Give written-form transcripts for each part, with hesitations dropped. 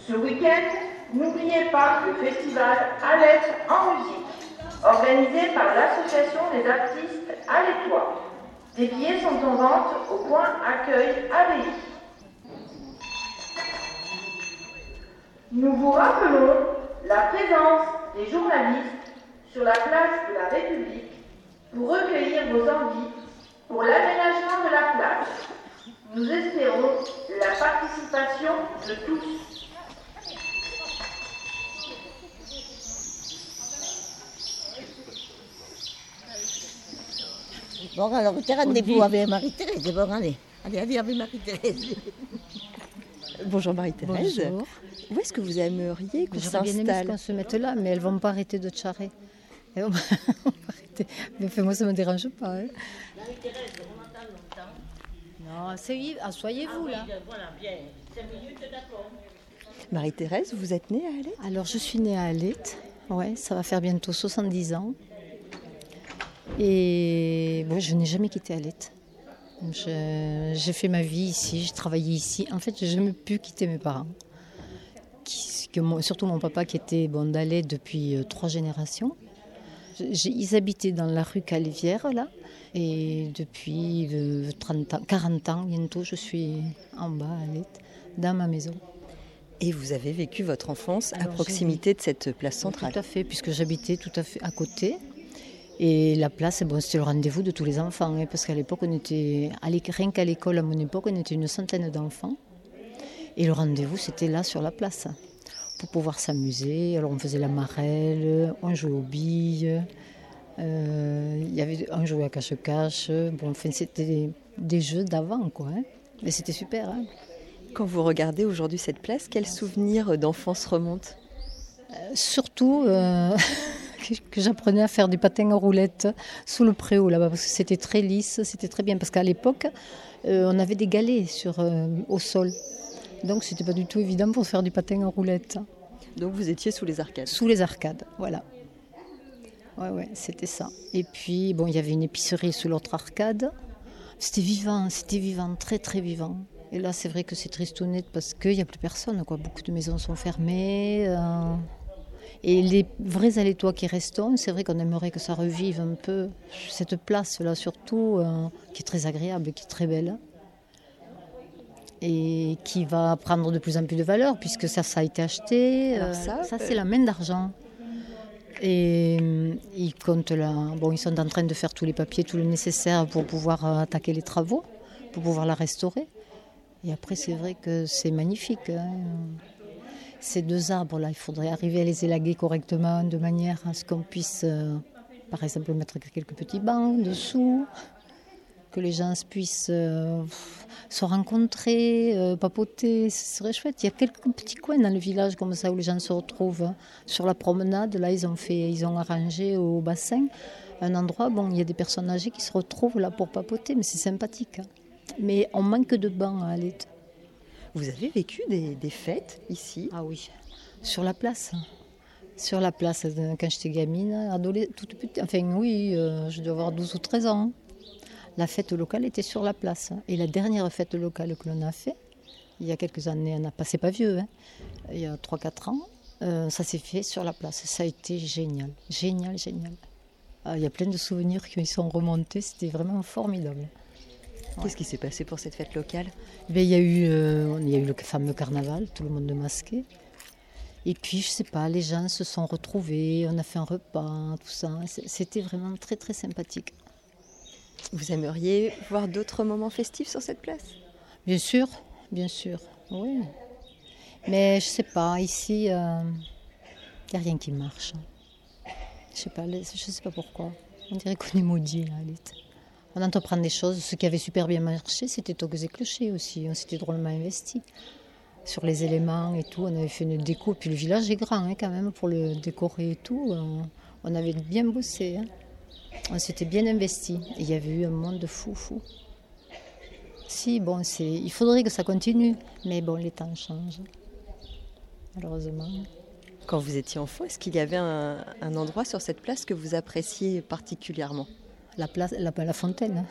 Ce week-end, n'oubliez pas le festival Alette en musique, organisé par l'association des artistes alétois. Des billets sont en vente au point accueil ABI. Nous vous rappelons la présence des journalistes sur la place de la République pour recueillir vos envies pour l'aménagement de la place. Nous espérons la participation de tous. Bon, alors, rendez-vous avec Marie-Thérèse. Bon, allez, avec Marie-Thérèse. Bonjour Marie-Thérèse. Bonjour. Où est-ce que vous aimeriez qu'on J'aurais bien aimé s'installe? qu'on se mette là, mais elles ne vont pas arrêter de charrer. Elles vont pas arrêter. Mais enfin, moi, ça ne me dérange pas. Hein. Marie-Thérèse, on entend longtemps. Non, asseyez-vous là. Voilà, bien. 5 minutes, d'accord. Marie-Thérèse, vous êtes née à Alette? Alors, je suis née à Alette. Ouais, ça va faire bientôt 70 ans. Et bon, je n'ai jamais quitté Alette. J'ai fait ma vie ici, j'ai travaillé ici. En fait, je n'ai jamais pu quitter mes parents. Surtout mon papa qui était d'Alette depuis 3 générations. Ils habitaient dans la rue Calivière, là. Et depuis 40 ans bientôt, je suis en bas à Alette, dans ma maison. Et vous avez vécu votre enfance à Alors, proximité de cette place centrale? Tout à fait, puisque j'habitais tout à fait à côté. Et la place, c'était le rendez-vous de tous les enfants, hein, parce qu'à l'époque, rien qu'à l'école, à mon époque, on était une centaine d'enfants. Et le rendez-vous, c'était là, sur la place, pour pouvoir s'amuser. Alors, on faisait la marelle, on jouait aux billes, on jouait à cache-cache. Bon, enfin, c'était des jeux d'avant, quoi. Hein. Mais c'était super. Hein. Quand vous regardez aujourd'hui cette place, quels souvenirs d'enfance remontent? Surtout que j'apprenais à faire du patin à roulettes sous le préau là-bas, parce que c'était très lisse, c'était très bien. Parce qu'à l'époque, on avait des galets au sol. Donc c'était pas du tout évident pour faire du patin à roulettes. Donc vous étiez sous les arcades? Sous les arcades, voilà. Ouais, c'était ça. Et puis, bon, il y avait une épicerie sous l'autre arcade. C'était vivant, très très vivant. Et là, c'est vrai que c'est tristounette parce qu'il n'y a plus personne, quoi. Beaucoup de maisons sont fermées. Et les vrais Alétois qui restent, c'est vrai qu'on aimerait que ça revive un peu. Cette place-là, surtout, qui est très agréable, qui est très belle. Et qui va prendre de plus en plus de valeur, puisque ça a été acheté. Alors ça, c'est la main d'argent. Et ils comptent là. Bon, ils sont en train de faire tous les papiers, tout le nécessaire pour pouvoir attaquer les travaux, pour pouvoir la restaurer. Et après, c'est vrai que c'est magnifique. Hein. Ces 2 arbres-là, il faudrait arriver à les élaguer correctement, de manière à ce qu'on puisse, par exemple, mettre quelques petits bancs dessous, que les gens puissent se rencontrer, papoter. Ce serait chouette. Il y a quelques petits coins dans le village comme ça où les gens se retrouvent. Sur la promenade, là, ils ont arrangé au bassin un endroit. Bon, il y a des personnes âgées qui se retrouvent là pour papoter, mais c'est sympathique. Hein. Mais on manque de bancs à Alette. Vous avez vécu des fêtes ici? Ah oui, sur la place. Sur la place, quand j'étais gamine, toute petite. Enfin oui, je dois avoir 12 ou 13 ans. La fête locale était sur la place. Et la dernière fête locale que l'on a fait, il y a quelques années, c'est pas vieux, hein, il y a 3-4 ans, ça s'est fait sur la place. Ça a été génial, génial, génial. Il y a plein de souvenirs qui sont remontés, c'était vraiment formidable. Qu'est-ce qui s'est passé pour cette fête locale? Il y a eu le fameux carnaval, tout le monde masqué. Et puis, je sais pas, les gens se sont retrouvés, on a fait un repas, tout ça. C'était vraiment très, très sympathique. Vous aimeriez voir d'autres moments festifs sur cette place? Bien sûr, oui. Mais je sais pas, ici, il n'y a rien qui marche. Je sais pas pourquoi. On dirait qu'on est maudit, là, Alette. On entreprend des choses. Ce qui avait super bien marché, c'était Toques et Clochers aussi. On s'était drôlement investi sur les éléments et tout. On avait fait une déco. Puis le village est grand hein, quand même pour le décorer et tout. On avait bien bossé. Hein. On s'était bien investi. Et il y avait eu un monde fou. Si, bon, il faudrait que ça continue. Mais bon, les temps changent. Malheureusement. Quand vous étiez enfant, est-ce qu'il y avait un endroit sur cette place que vous appréciez particulièrement? La fontaine.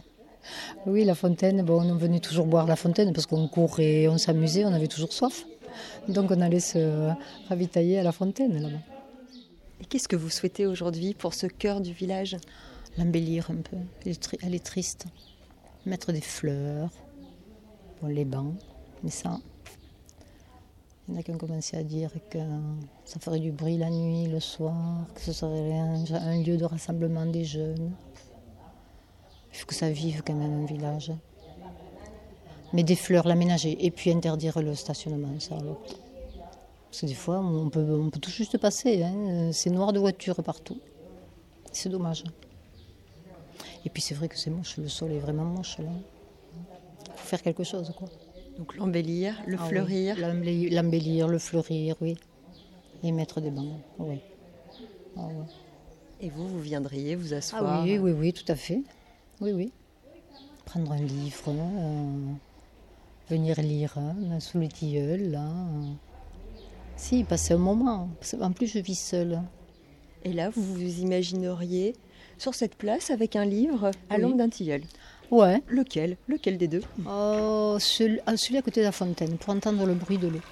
Oui, la fontaine. Bon, on venait toujours boire la fontaine parce qu'on courait, on s'amusait, on avait toujours soif. Donc on allait se ravitailler à la fontaine là-bas. Et qu'est-ce que vous souhaitez aujourd'hui pour ce cœur du village? L'embellir un peu. Elle est triste. Mettre des fleurs, bon, les bancs, mais ça. Il y en a qui ont commencé à dire que ça ferait du bruit la nuit, le soir, que ce serait un lieu de rassemblement des jeunes. Il faut que ça vive quand même un village. Mais des fleurs, l'aménager, et puis interdire le stationnement, ça. Alors. Parce que des fois, on peut tout juste passer, hein. C'est noir de voitures partout. C'est dommage. Et puis c'est vrai que c'est moche, le sol est vraiment moche là. Il faut faire quelque chose, quoi. Donc l'embellir, le fleurir. Oui. L'embellir, le fleurir, oui. Et mettre des bancs, oui. Ah, oui. Et vous viendriez vous asseoir? Ah oui, tout à fait. Oui. Prendre un livre, venir lire sous les tilleuls, là. Si, passer un moment. En plus, je vis seule. Et là, vous vous imagineriez sur cette place avec un livre à l'ombre d'un tilleul? Ouais. Lequel des deux? Celui à côté de la fontaine, pour entendre le bruit de l'eau.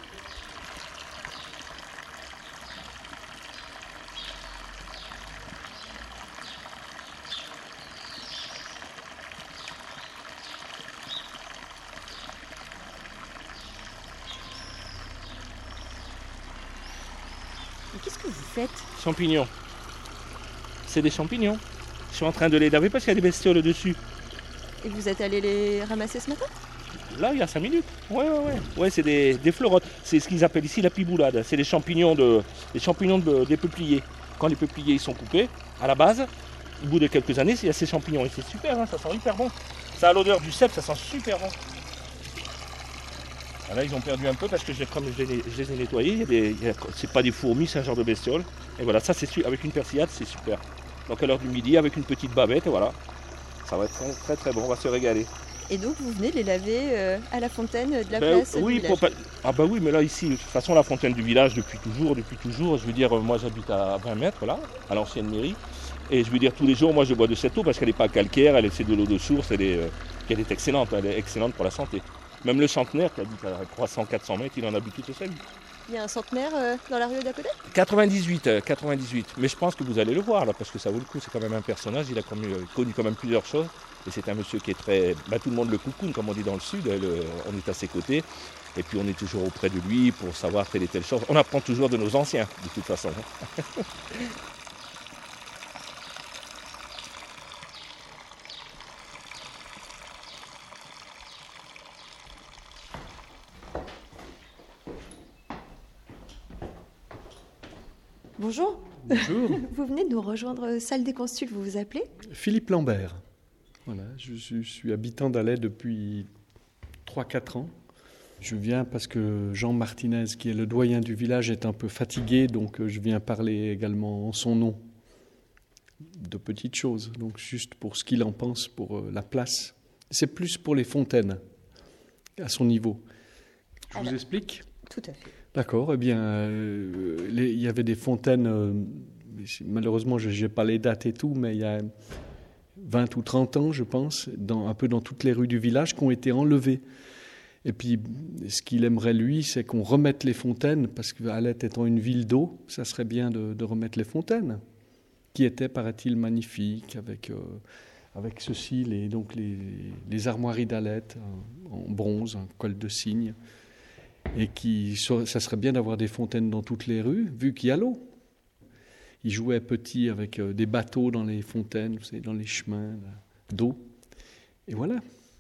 Et qu'est-ce que vous faites? Champignons. C'est des champignons. Je suis en train de les laver parce qu'il y a des bestioles dessus. Et vous êtes allé les ramasser ce matin? Là, il y a 5 minutes. Ouais, c'est des fleurottes. C'est ce qu'ils appellent ici la piboulade. C'est des champignons des peupliers. Quand les peupliers ils sont coupés, à la base, au bout de quelques années, il y a ces champignons. Et c'est super, hein, ça sent hyper bon. Ça a l'odeur du cèpe, ça sent super bon. Là, ils ont perdu un peu parce que comme je les ai nettoyés, c'est pas des fourmis, c'est un genre de bestiole. Et voilà, ça c'est avec une persillade, c'est super. Donc à l'heure du midi, avec une petite bavette, et voilà. Ça va être très très très bon, on va se régaler. Et donc vous venez les laver à la fontaine de la place du oui, village? Oui, mais là ici, de toute façon la fontaine du village depuis toujours, je veux dire, moi j'habite à 20 mètres là, à l'ancienne mairie. Et je veux dire, tous les jours, moi je bois de cette eau parce qu'elle n'est pas calcaire, c'est de l'eau de source, elle est excellente, pour la santé. Même le centenaire qui habite à 300-400 mètres, il en a bu toute sa vie. Il y a un centenaire dans la rue d'à côté? 98. Mais je pense que vous allez le voir là, parce que ça vaut le coup, c'est quand même un personnage, il a connu quand même plusieurs choses. Et c'est un monsieur qui est très... tout le monde le coucoune, comme on dit dans le sud, on est à ses côtés. Et puis on est toujours auprès de lui pour savoir telle et telle chose. On apprend toujours de nos anciens, de toute façon. Bonjour. Bonjour. Vous venez de nous rejoindre salle des consuls, vous vous appelez? Philippe Lambert. Voilà, je suis habitant d'Alais depuis 3-4 ans. Je viens parce que Jean Martinez, qui est le doyen du village, est un peu fatigué, donc je viens parler également en son nom de petites choses. Donc juste pour ce qu'il en pense pour la place. C'est plus pour les fontaines, à son niveau. Je vous explique ? Tout à fait. D'accord, eh bien, il y avait des fontaines, malheureusement je n'ai pas les dates et tout, mais il y a 20 ou 30 ans, je pense, un peu dans toutes les rues du village, qui ont été enlevées. Et puis, ce qu'il aimerait, lui, c'est qu'on remette les fontaines, parce qu'Alais étant une ville d'eau, ça serait bien de remettre les fontaines, qui étaient, paraît-il, magnifiques, avec ceci, les armoiries d'Alais en bronze, un col de cygne. Et ça serait bien d'avoir des fontaines dans toutes les rues, vu qu'il y a l'eau. Ils jouaient petits avec des bateaux dans les fontaines, vous savez, dans les chemins d'eau. Et voilà.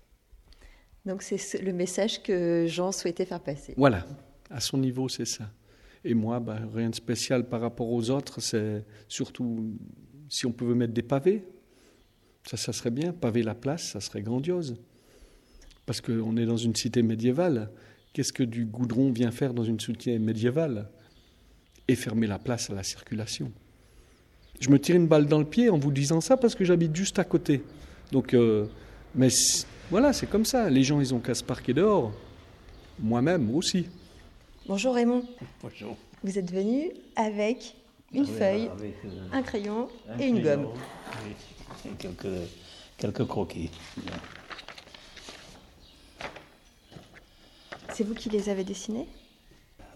Donc c'est le message que Jean souhaitait faire passer. Voilà, à son niveau, c'est ça. Et moi, rien de spécial par rapport aux autres, c'est surtout si on pouvait mettre des pavés. Ça serait bien, paver la place, ça serait grandiose. Parce qu'on est dans une cité médiévale. Qu'est-ce que du goudron vient faire dans une cité médiévale? Et fermer la place à la circulation. Je me tire une balle dans le pied en vous disant ça parce que j'habite juste à côté. Donc, mais voilà, c'est comme ça. Les gens, ils ont qu'à se parquer dehors. Moi-même aussi. Bonjour Raymond. Bonjour. Vous êtes venu avec une feuille, un crayon et une gomme. Oui, et quelques croquis. C'est vous qui les avez dessinés?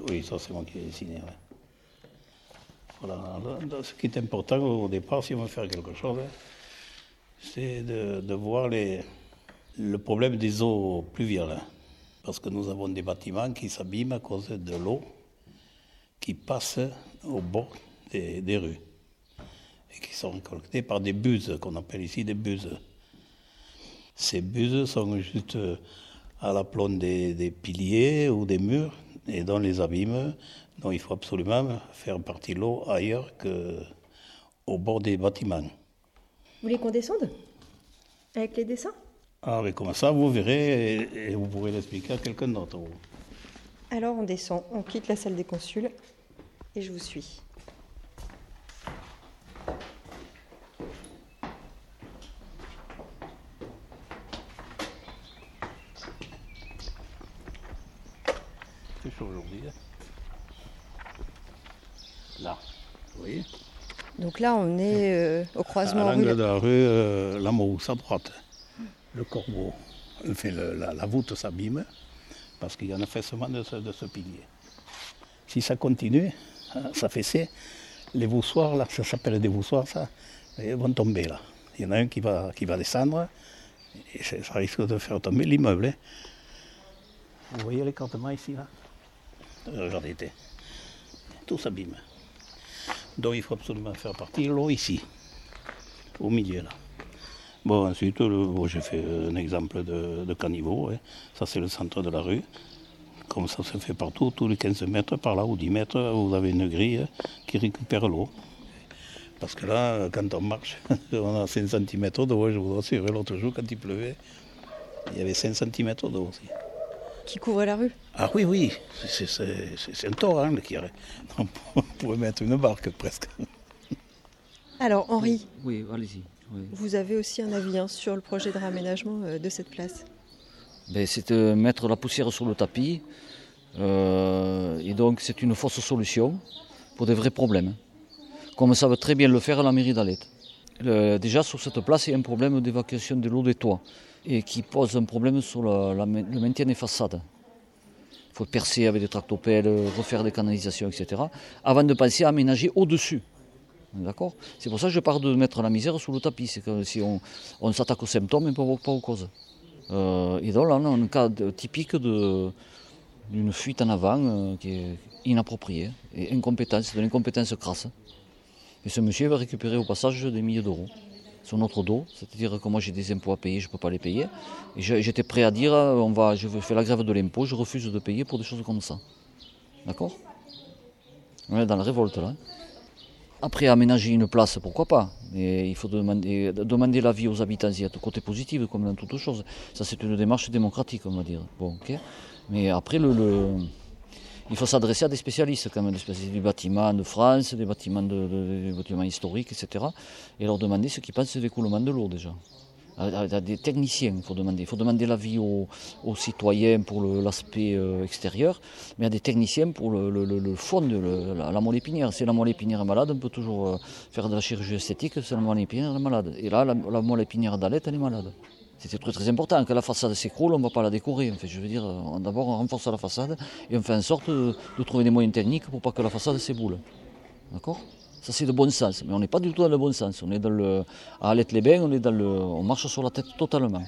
Oui, ça c'est moi qui ai dessiné. Ouais. Voilà. Ce qui est important au départ, si on veut faire quelque chose, c'est de voir le problème des eaux pluviales. Parce que nous avons des bâtiments qui s'abîment à cause de l'eau qui passe au bord des rues et qui sont récoltées par des buses, qu'on appelle ici des buses. Ces buses sont juste à l'aplomb des piliers ou des murs et dans les abîmes, dont il faut absolument faire partir l'eau ailleurs qu'au bord des bâtiments. Vous voulez qu'on descende avec les dessins? Ah oui, comme ça, vous verrez et vous pourrez l'expliquer à quelqu'un d'autre. Alors on descend, on quitte la salle des consuls et je vous suis. C'est chaud aujourd'hui. Là, vous voyez? Donc là on est au croisement. À l'angle de la rue Lamousse, à droite. Le corbeau, la voûte s'abîme parce qu'il y a un affaissement de ce pilier. Si ça continue, s'affaisser, les voussoirs, là, ça s'appelle des voussoirs, ça, ils vont tomber là. Il y en a un qui va descendre et ça risque de faire tomber l'immeuble. Hein. Vous voyez l'écartement ici, là? Regardez, tout s'abîme. Donc il faut absolument faire partir l'eau ici, au milieu là. Bon, ensuite, j'ai fait un exemple de caniveau. Hein. Ça, c'est le centre de la rue. Comme ça se fait partout, tous les 15 mètres, par là, ou 10 mètres, vous avez une grille qui récupère l'eau. Parce que là, quand on marche, on a 5 cm d'eau. Je vous assure, l'autre jour, quand il pleuvait, il y avait 5 cm d'eau aussi. Qui couvre la rue? Ah oui, oui, c'est un torrent qui arrête. On pourrait mettre une barque presque. Alors, Henri, Oui, allez-y. Oui. vous avez aussi un avis sur le projet de réaménagement de cette place? C'est de mettre la poussière sur le tapis. Et donc, c'est une fausse solution pour des vrais problèmes. Comme ça veut très bien le faire la mairie d'Alette. Déjà, sur cette place, il y a un problème d'évacuation de l'eau des toits et qui pose un problème sur le maintien des façades. Il faut percer avec des tractopelles, refaire des canalisations, etc. avant de penser à aménager au-dessus. D'accord? C'est pour ça que je parle de mettre la misère sous le tapis. C'est que si on s'attaque aux symptômes et pas aux causes. Et donc là, on a un cas typique d'une fuite en avant qui est inappropriée et incompétence, de l'incompétence crasse. Et ce monsieur va récupérer au passage des milliers d'euros sur notre dos. C'est-à-dire que moi j'ai des impôts à payer, je ne peux pas les payer. Et j'étais prêt à dire, je fais la grève de l'impôt, je refuse de payer pour des choses comme ça. D'accord? On est dans la révolte là. Après, aménager une place, pourquoi pas? Mais il faut demander l'avis aux habitants. Il y a tout côté positif, comme dans toutes choses. Ça, c'est une démarche démocratique, on va dire. Bon, okay. Mais après, il faut s'adresser à des spécialistes, quand même, des spécialistes du bâtiment de France, des bâtiments historiques, etc. Et leur demander ce qu'ils pensent de l'écoulement de l'eau, déjà. À des techniciens, il faut demander. Il faut demander l'avis aux citoyens pour l'aspect extérieur, mais à des techniciens pour le fond de la moelle épinière. Si la moelle épinière est malade, on peut toujours faire de la chirurgie esthétique, si la moelle épinière est malade. Et là, la moelle épinière d'Alette, elle est malade. C'était très très important. Quand la façade s'écroule, on ne va pas la décorer. En fait, je veux dire, d'abord on renforce la façade et on fait en sorte de trouver des moyens techniques pour pas que la façade s'éboule. D'accord? Ça c'est le bon sens, mais on n'est pas du tout dans le bon sens. On est à Alette-les-Bains, on marche sur la tête totalement.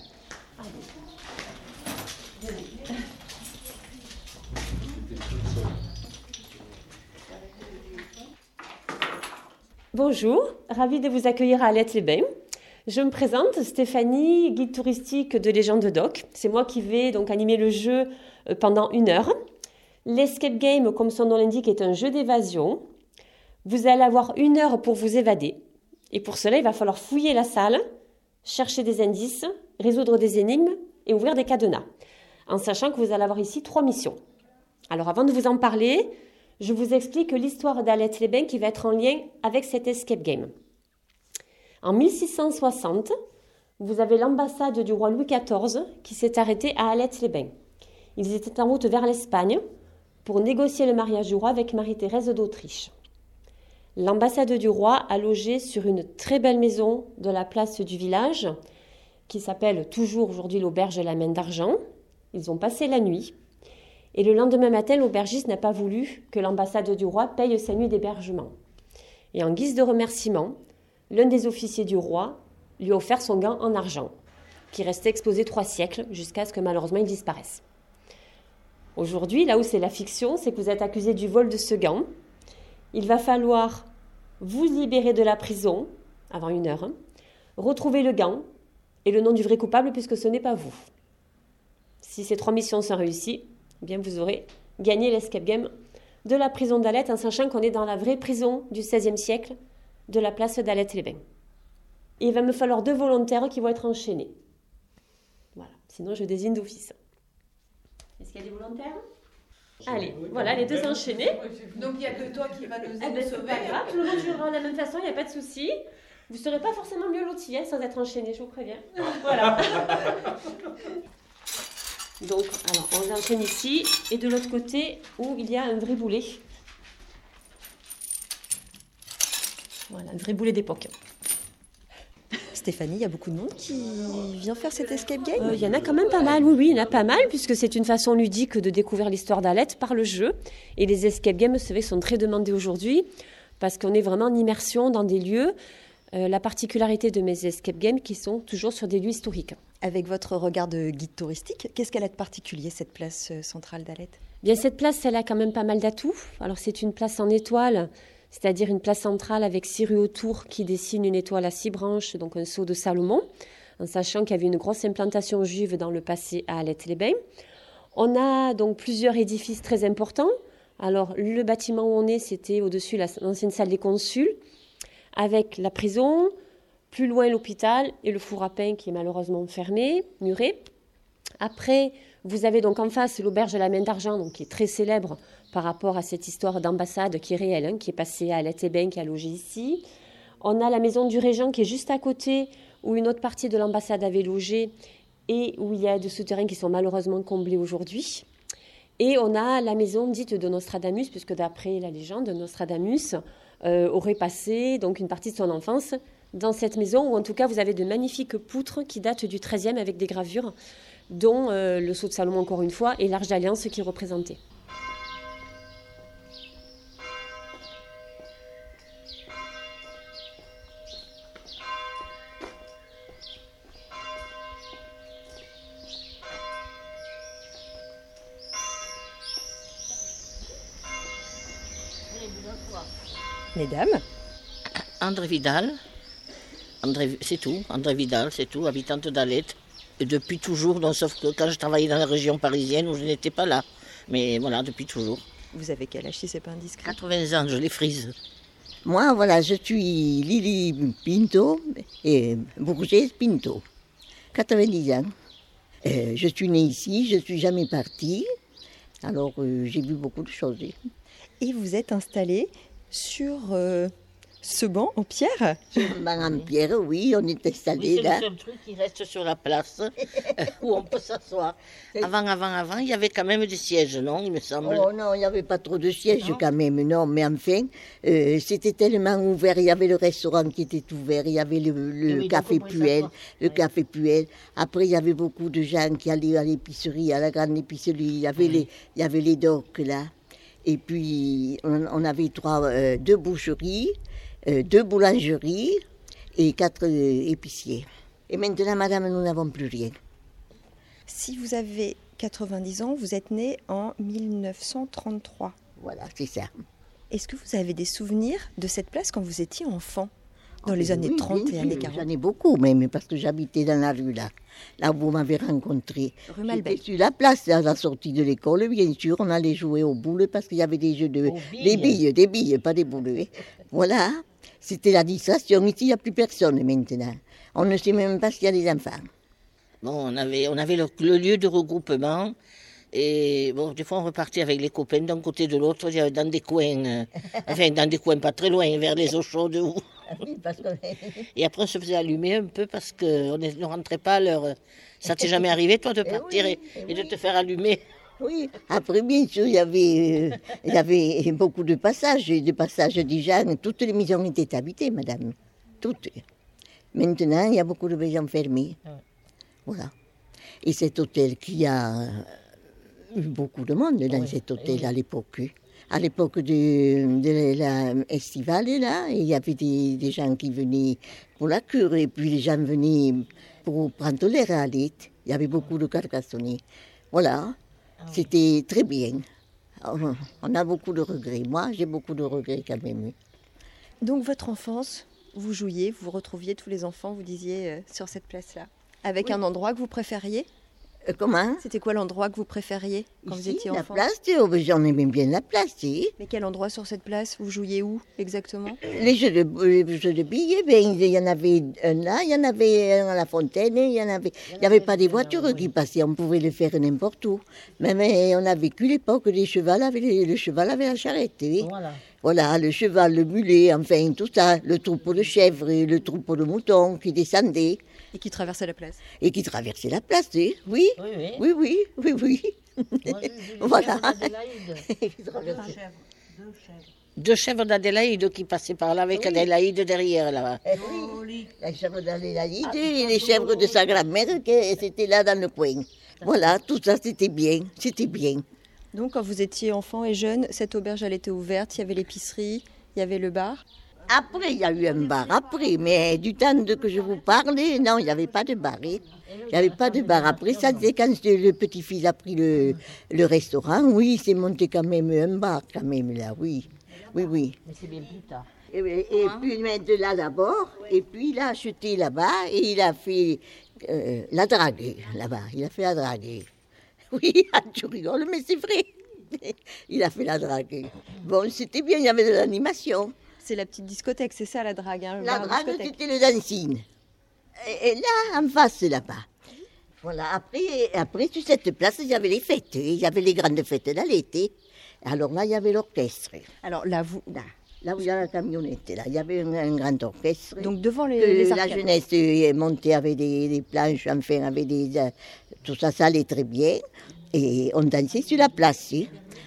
Bonjour, ravie de vous accueillir à Alette-les-Bains. Je me présente, Stéphanie, guide touristique de Légende Doc. C'est moi qui vais donc animer le jeu pendant 1 heure. L'escape game, comme son nom l'indique, est un jeu d'évasion. Vous allez avoir 1 heure pour vous évader. Et pour cela, il va falloir fouiller la salle, chercher des indices, résoudre des énigmes et ouvrir des cadenas. En sachant que vous allez avoir ici 3 missions. Alors avant de vous en parler, je vous explique l'histoire d'Alette-les-Bains qui va être en lien avec cet escape game. En 1660, vous avez l'ambassade du roi Louis XIV qui s'est arrêtée à Alette-les-Bains. Ils étaient en route vers l'Espagne pour négocier le mariage du roi avec Marie-Thérèse d'Autriche. L'ambassade du roi a logé sur une très belle maison de la place du village qui s'appelle toujours aujourd'hui l'auberge La Main d'Argent. Ils ont passé la nuit Et le lendemain matin, l'aubergiste n'a pas voulu que l'ambassade du roi paye sa nuit d'hébergement. Et en guise de remerciement, l'un des officiers du roi lui a offert son gant en argent, qui restait exposé 3 siècles, jusqu'à ce que malheureusement il disparaisse. Aujourd'hui, là où c'est la fiction, c'est que vous êtes accusé du vol de ce gant. Il va falloir vous libérer de la prison, avant 1 heure, retrouver le gant et le nom du vrai coupable, puisque ce n'est pas vous. Si ces 3 missions sont réussies, eh bien vous aurez gagné l'escape game de la prison d'Alette, en sachant qu'on est dans la vraie prison du XVIe siècle de la place d'Alette-les-Bains. Et il va me falloir 2 volontaires qui vont être enchaînés. Voilà, sinon je désigne d'office. Est-ce qu'il y a des volontaires ? Allez, voilà, les 2 enchaînés. Donc il n'y a que toi qui vas nous Eh ben, c'est sauver. pas grave, tout le monde jouera de la même façon, il n'y a pas de souci. Vous ne serez pas forcément mieux lotis sans être enchaînés, je vous préviens. Voilà. Donc, alors, on les enchaîne ici, et de l'autre côté, où il y a un vrai boulet. Voilà, un vrai boulet d'époque. Stéphanie, il y a beaucoup de monde qui vient faire cet escape game. Il y en a quand même pas mal, oui, il y en a pas mal, puisque c'est une façon ludique de découvrir l'histoire d'Alette par le jeu. Et les escape games, vous savez, sont très demandés aujourd'hui, parce qu'on est vraiment en immersion dans des lieux. La particularité de mes escape games, qui sont toujours sur des lieux historiques. Avec votre regard de guide touristique, qu'est-ce qu'elle a de particulier, cette place centrale d'Alette ? Bien, cette place, elle a quand même pas mal d'atouts. Alors, c'est une place en étoile, c'est-à-dire une place centrale avec 6 rues autour qui dessinent une étoile à 6 branches, donc un sceau de Salomon, en sachant qu'il y avait une grosse implantation juive dans le passé à Alette-les-Bains. On a donc plusieurs édifices très importants. Alors, le bâtiment où on est, c'était au-dessus l'ancienne salle des consuls, avec la prison, plus loin l'hôpital et le four à pain qui est malheureusement fermé, muré. Après, vous avez donc en face l'auberge de la Main d'Argent, donc qui est très célèbre par rapport à cette histoire d'ambassade qui est réelle, qui est passée à Alette-les-Bains, qui a logé ici. On a la maison du Régent qui est juste à côté, où une autre partie de l'ambassade avait logé et où il y a des souterrains qui sont malheureusement comblés aujourd'hui. Et on a la maison dite de Nostradamus, puisque d'après la légende, Nostradamus aurait passé donc une partie de son enfance dans cette maison, où en tout cas vous avez de magnifiques poutres qui datent du XIIIe avec des gravures, dont le sceau de Salomon encore une fois et l'Arche d'Alliance qui est représenté. Mesdames, André Vidal, c'est tout, André Vidal, c'est tout, habitante d'Alette. Et depuis toujours, donc, sauf que quand je travaillais dans la région parisienne où je n'étais pas là. Mais voilà, depuis toujours. vous avez quel âge si c'est pas indiscret ? 80 ans, je les frise. Moi, voilà, je suis Lily Pinto et Bourget Pinto, 90 ans. Je suis née ici, je ne suis jamais partie, alors j'ai vu beaucoup de choses. Et vous êtes installée sur ce banc en pierre ? Sur le banc en pierre, oui, on est installé là. C'est le seul truc qui reste sur la place où on peut s'asseoir. Avant, il y avait quand même des sièges, non, il me semble. Oh non, il n'y avait pas trop de sièges quand même, non, mais enfin, c'était tellement ouvert, il y avait le restaurant qui était ouvert, il y avait le café Puel, Après, il y avait beaucoup de gens qui allaient à l'épicerie, à la grande épicerie, il y avait les docks là. Et puis, on avait deux boucheries, 2 boulangeries et 4 épiciers. Et maintenant, madame, nous n'avons plus rien. Si vous avez 90 ans, vous êtes née en 1933. Voilà, c'est ça. Est-ce que vous avez des souvenirs de cette place quand vous étiez enfant, dans les années 30 et années 40 J'en ai beaucoup même, parce que j'habitais dans la rue là où vous m'avez rencontré. Rue Malbec. J'étais sur la place à la sortie de l'école, bien sûr, on allait jouer aux boules parce qu'il y avait des jeux des billes, pas des boules. Voilà, c'était la distraction. Ici, il n'y a plus personne maintenant. On ne sait même pas s'il y a des enfants. Bon, on avait le lieu de regroupement. Et bon, des fois, on repartait avec les copains d'un côté de l'autre, dans des coins, dans des coins pas très loin, vers les eaux chaudes. Et après, on se faisait allumer un peu parce qu'on ne rentrait pas à l'heure. Ça t'est jamais arrivé, toi, de partir et de te faire allumer? Oui, après, bien sûr, il y avait beaucoup de passages des gens. Toutes les maisons étaient habitées, madame. Toutes. Maintenant, il y a beaucoup de maisons fermées. Voilà. Et cet hôtel qui a eu beaucoup de monde dans cet hôtel à l'époque. À l'époque de l'estivale, là, il y avait des gens qui venaient pour la cure et puis les gens venaient pour prendre l'air à Alette. Il y avait beaucoup de carcassonniers. Voilà, c'était très bien. On a beaucoup de regrets. Moi, j'ai beaucoup de regrets quand même. Donc votre enfance, vous jouiez, vous retrouviez tous les enfants, vous disiez, sur cette place-là. Avec un endroit que vous préfériez ? Comment ? C'était quoi l'endroit que vous préfériez quand vous étiez enfant ? La place, j'en aimais bien la place. Mais quel endroit sur cette place ? Vous jouiez où exactement ? Les jeux de billes, ben, il y en avait un là, il y en avait un à la fontaine, il n'y avait pas des voitures qui passaient, on pouvait le faire n'importe où. Mais on a vécu l'époque des chevals, le cheval avait la charrette. Oui. Voilà, le cheval, le mulet, enfin tout ça, le troupeau de chèvres, le troupeau de moutons qui descendaient. Et qui traversait la place. Et qui traversait la place, oui. Oui. Voilà. Deux chèvres d'Adélaïde qui passaient par là avec Adélaïde derrière là. Oui, les chèvres d'Adélaïde et les chèvres de sa grand-mère qui étaient là dans le coin. Voilà, tout ça c'était bien. Donc quand vous étiez enfant et jeune, cette auberge elle était ouverte, il y avait l'épicerie, il y avait le bar. Après, il y a eu un bar, mais du temps que je vous parle, non, il n'y avait pas de bar. Il n'y avait pas de bar. Après, ça, c'est quand le petit-fils a pris le restaurant, oui, c'est monté quand même un bar, quand même, là, oui. Mais c'est bien plus tard. Et puis, de là d'abord, et puis il a acheté là-bas, et il a fait la drague, là-bas. Il a fait la drague. Oui, tu rigoles, mais c'est vrai. Il a fait la drague. Bon, c'était bien, il y avait de l'animation. C'est la petite discothèque, c'est ça la drague, hein, la drague, c'était le dancing. Et là, en face, là-bas. Voilà, après, sur cette place, il y avait les fêtes. Il y avait les grandes fêtes dans l'été. Alors là, il y avait l'orchestre. Alors là, Là où il y a la camionnette, là, il y avait un grand orchestre. Donc devant les arcades. La jeunesse montait avec des planches, enfin, avec tout ça, ça allait très bien. Et on dansait sur la place.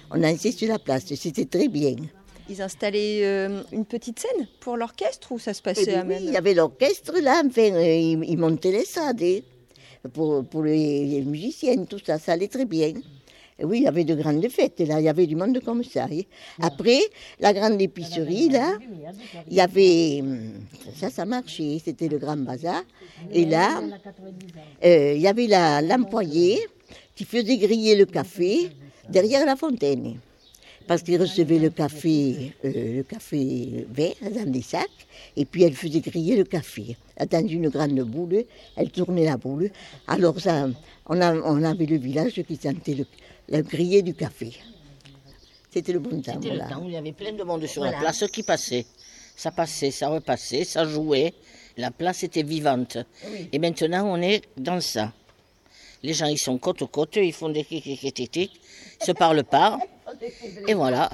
C'était très bien. Ils installaient une petite scène pour l'orchestre ou ça se passait à même... Oui, il y avait l'orchestre là, enfin, ils montaient les salles pour les musiciens, tout ça, ça allait très bien. Et oui, il y avait de grandes fêtes, là, il y avait du monde comme ça. Après, la grande épicerie, là, il y avait... Ça marchait, c'était le grand bazar. Et là, il y avait l'employé qui faisait griller le café derrière la fontaine. Parce qu'il recevait le café vert dans des sacs, et puis elle faisait griller le café. Dans une grande boule, elle tournait la boule. Alors ça, on avait le village qui sentait le griller du café. C'était le bon temps. C'était le temps où il y avait plein de monde sur la place qui passait. Ça passait, ça repassait, ça jouait. La place était vivante. Oui. Et maintenant, on est dans ça. Les gens, ils sont côte à côte, ils font des tic-tic-tic-tic, ils ne se parlent pas. Et voilà.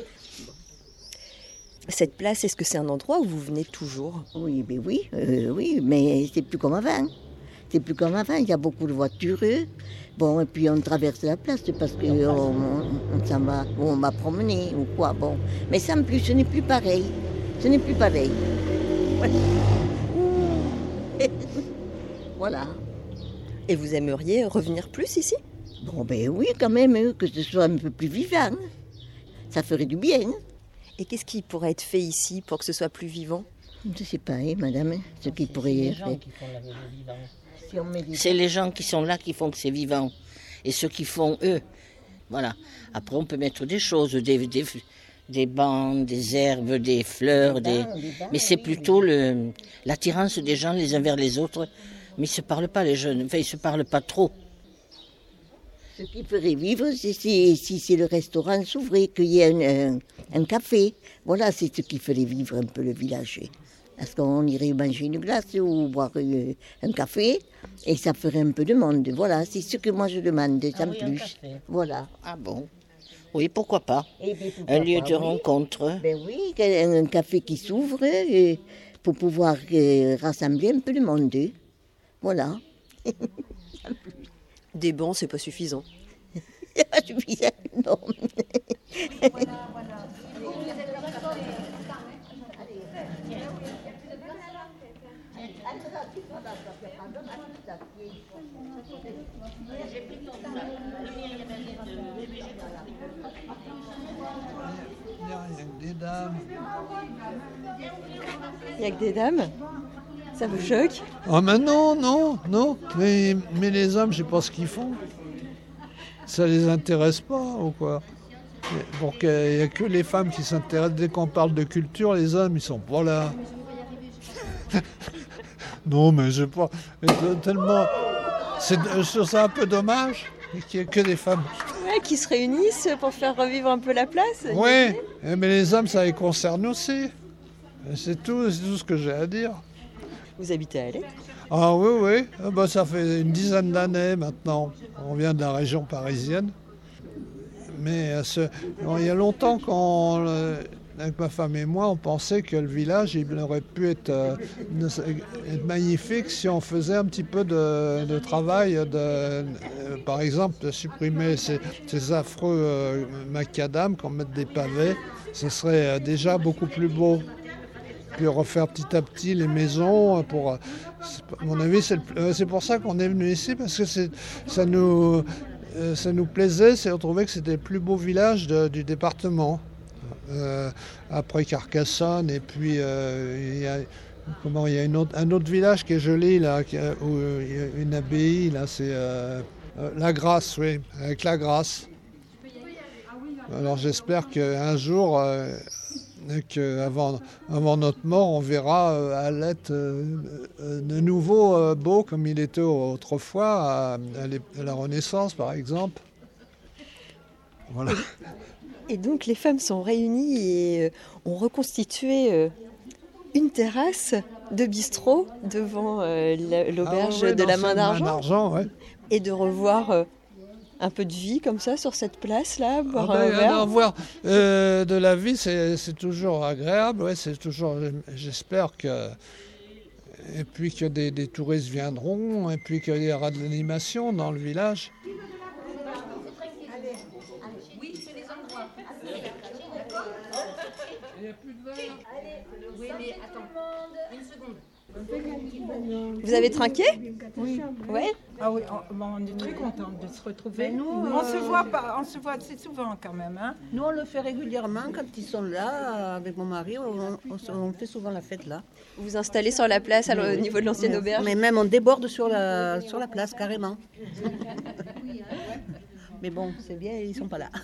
Cette place, est-ce que c'est un endroit où vous venez toujours ? Oui, mais c'est plus comme avant. Il y a beaucoup de voitures. Bon, et puis on traverse la place parce qu'on s'en va, ou on va promener ou quoi. Bon, mais sans plus, ce n'est plus pareil. Voilà. Et vous aimeriez revenir plus ici ? Bon, ben oui, quand même, que ce soit un peu plus vivant. Ça ferait du bien. Et qu'est-ce qui pourrait être fait ici pour que ce soit plus vivant ? Je ne sais pas, madame, ce qui pourrait être fait. C'est les gens qui sont là qui font que c'est vivant. Et ceux qui font, eux. Voilà. Après, on peut mettre des choses, des bancs, des herbes, des fleurs. Mais c'est plutôt l'attirance des gens les uns vers les autres. Mais ils ne se parlent pas, les jeunes. Enfin, ils ne se parlent pas trop. Ce qui ferait vivre, si le restaurant s'ouvrait, qu'il y ait un café. Voilà, c'est ce qui ferait vivre un peu le village. Parce qu'on irait manger une glace ou boire un café, et ça ferait un peu de monde. Voilà, c'est ce que moi je demande, sans plus. Voilà. Ah bon ? Oui, pourquoi pas. Un lieu de rencontre. Ben oui, un café qui s'ouvre pour pouvoir rassembler un peu de monde. Voilà. Des bancs, c'est pas suffisant. C'est pas suffisant, non. Des dames. Il n'y a que des dames? Ça vous choque? Ah mais non. Mais les hommes, je sais pas ce qu'ils font. Ça les intéresse pas ou quoi? Donc il n'y a que les femmes qui s'intéressent. Dès qu'on parle de culture, les hommes, ils sont pas là. Non, mais je sais pas. Tellement. Je trouve ça un peu dommage qu'il n'y ait que des femmes. Ouais, qui se réunissent pour faire revivre un peu la place. Oui, mais les hommes, ça les concerne aussi. C'est tout ce que j'ai à dire. Vous habitez à Alette? Ah oui. Ça fait une dizaine d'années maintenant. On vient de la région parisienne. Mais il y a longtemps avec ma femme et moi, on pensait que le village il aurait pu être magnifique si on faisait un petit peu de travail, par exemple, de supprimer ces affreux macadams, qu'on mette des pavés, ce serait déjà beaucoup plus beau. Puis refaire petit à petit les maisons. À mon avis, c'est pour ça qu'on est venu ici, parce que ça nous plaisait, on trouvait que c'était le plus beau village du département. Après Carcassonne, et puis il y a un autre village qui est joli, là, où il y a une abbaye, là, c'est La Grasse, oui, avec La Grasse. Alors j'espère qu'un jour, avant notre mort, on verra Alette de nouveau beau comme il était autrefois, à la Renaissance par exemple. Voilà. Et donc les femmes sont réunies et ont reconstitué une terrasse de bistrot devant l'auberge de la Main d'Argent. Ouais. Et de revoir un peu de vie comme ça sur cette place-là, boire un verre. verre. Voir de la vie, c'est toujours agréable. Ouais, c'est toujours. J'espère que. Et puis que des touristes viendront, et puis qu'il y aura de l'animation dans le village. Oui, mais attends, une seconde. Vous avez trinqué? Oui. Ouais. Ah oui, on est très contents de se retrouver. Nous, on se voit assez souvent quand même. Hein. Nous, on le fait régulièrement quand ils sont là. Avec mon mari, on fait souvent la fête là. Vous vous installez sur la place au niveau de l'ancienne auberge? Mais même on déborde sur la place carrément. Mais bon, c'est bien, ils sont pas là.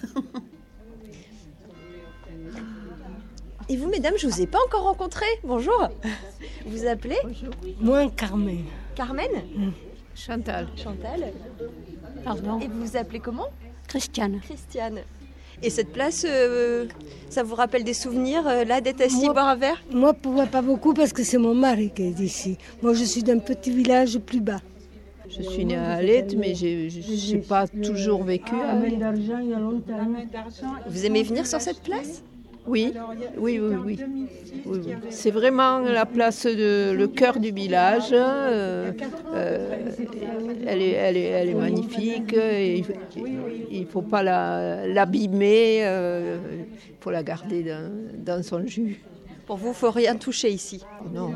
Et vous, mesdames, je ne vous ai pas encore rencontrées. Bonjour. Vous vous appelez? Bonjour. Moi, Carmen. Carmen? Chantal. Chantal. Pardon. Et vous vous appelez comment? Christiane. Christiane. Et cette place, ça vous rappelle des souvenirs, là, d'être assis, boire un verre? Moi, pas beaucoup, parce que c'est mon mari qui est d'ici. Moi, je suis d'un petit village plus bas. Je suis née à Alette, mais je n'ai pas toujours vécu à Alette. D'argent, il y a longtemps. Vous aimez venir sur cette place? Oui. C'est vraiment la place, le cœur du village. Elle est magnifique. Il ne faut pas l'abîmer. Il faut la garder dans son jus. Pour vous, il ne faut rien toucher ici? Non.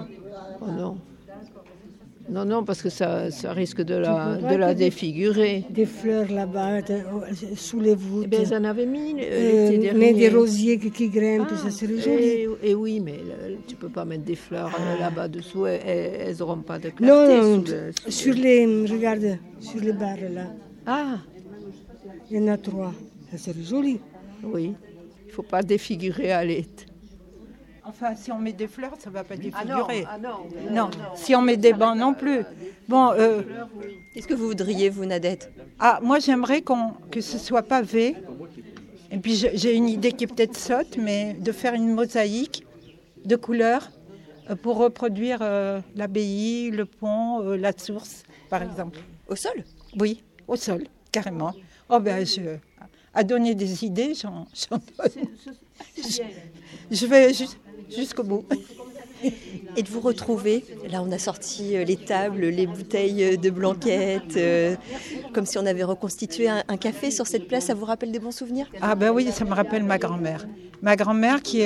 Non, parce que ça risque de la défigurer. Des fleurs là-bas, sous les voûtes. Ils en avaient mis l'été dernier. Mais des rosiers qui grimpent, ça serait joli. Et oui, mais tu ne peux pas mettre des fleurs là-bas dessous, elles n'auront pas de clarté. Non, regarde, sur les barres là. Ah, il y en a 3, ça serait joli. Oui, il ne faut pas défigurer Alette. Enfin, si on met des fleurs, ça ne va pas défigurer. Non. Si on met des bancs non plus. Bon, qu'est-ce que vous voudriez, vous, Nadette? Moi, j'aimerais que ce soit pavé. Et puis, j'ai une idée qui est peut-être sotte, mais de faire une mosaïque de couleurs pour reproduire l'abbaye, le pont, la source, par exemple. Au sol? Oui, au sol, carrément. À donner des idées, j'en donne. Je vais jusqu'au bout. Et de vous retrouver, là on a sorti les tables, les bouteilles de blanquettes, comme si on avait reconstitué un café sur cette place, ça vous rappelle des bons souvenirs? Ah ben oui, ça me rappelle ma grand-mère. Ma grand-mère qui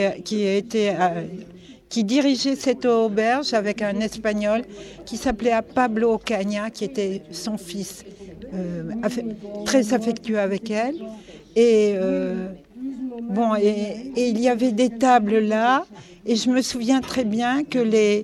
dirigeait cette auberge avec un Espagnol qui s'appelait Pablo Ocaña, qui était son fils, très affectueux avec elle. Et et il y avait des tables là, et je me souviens très bien que les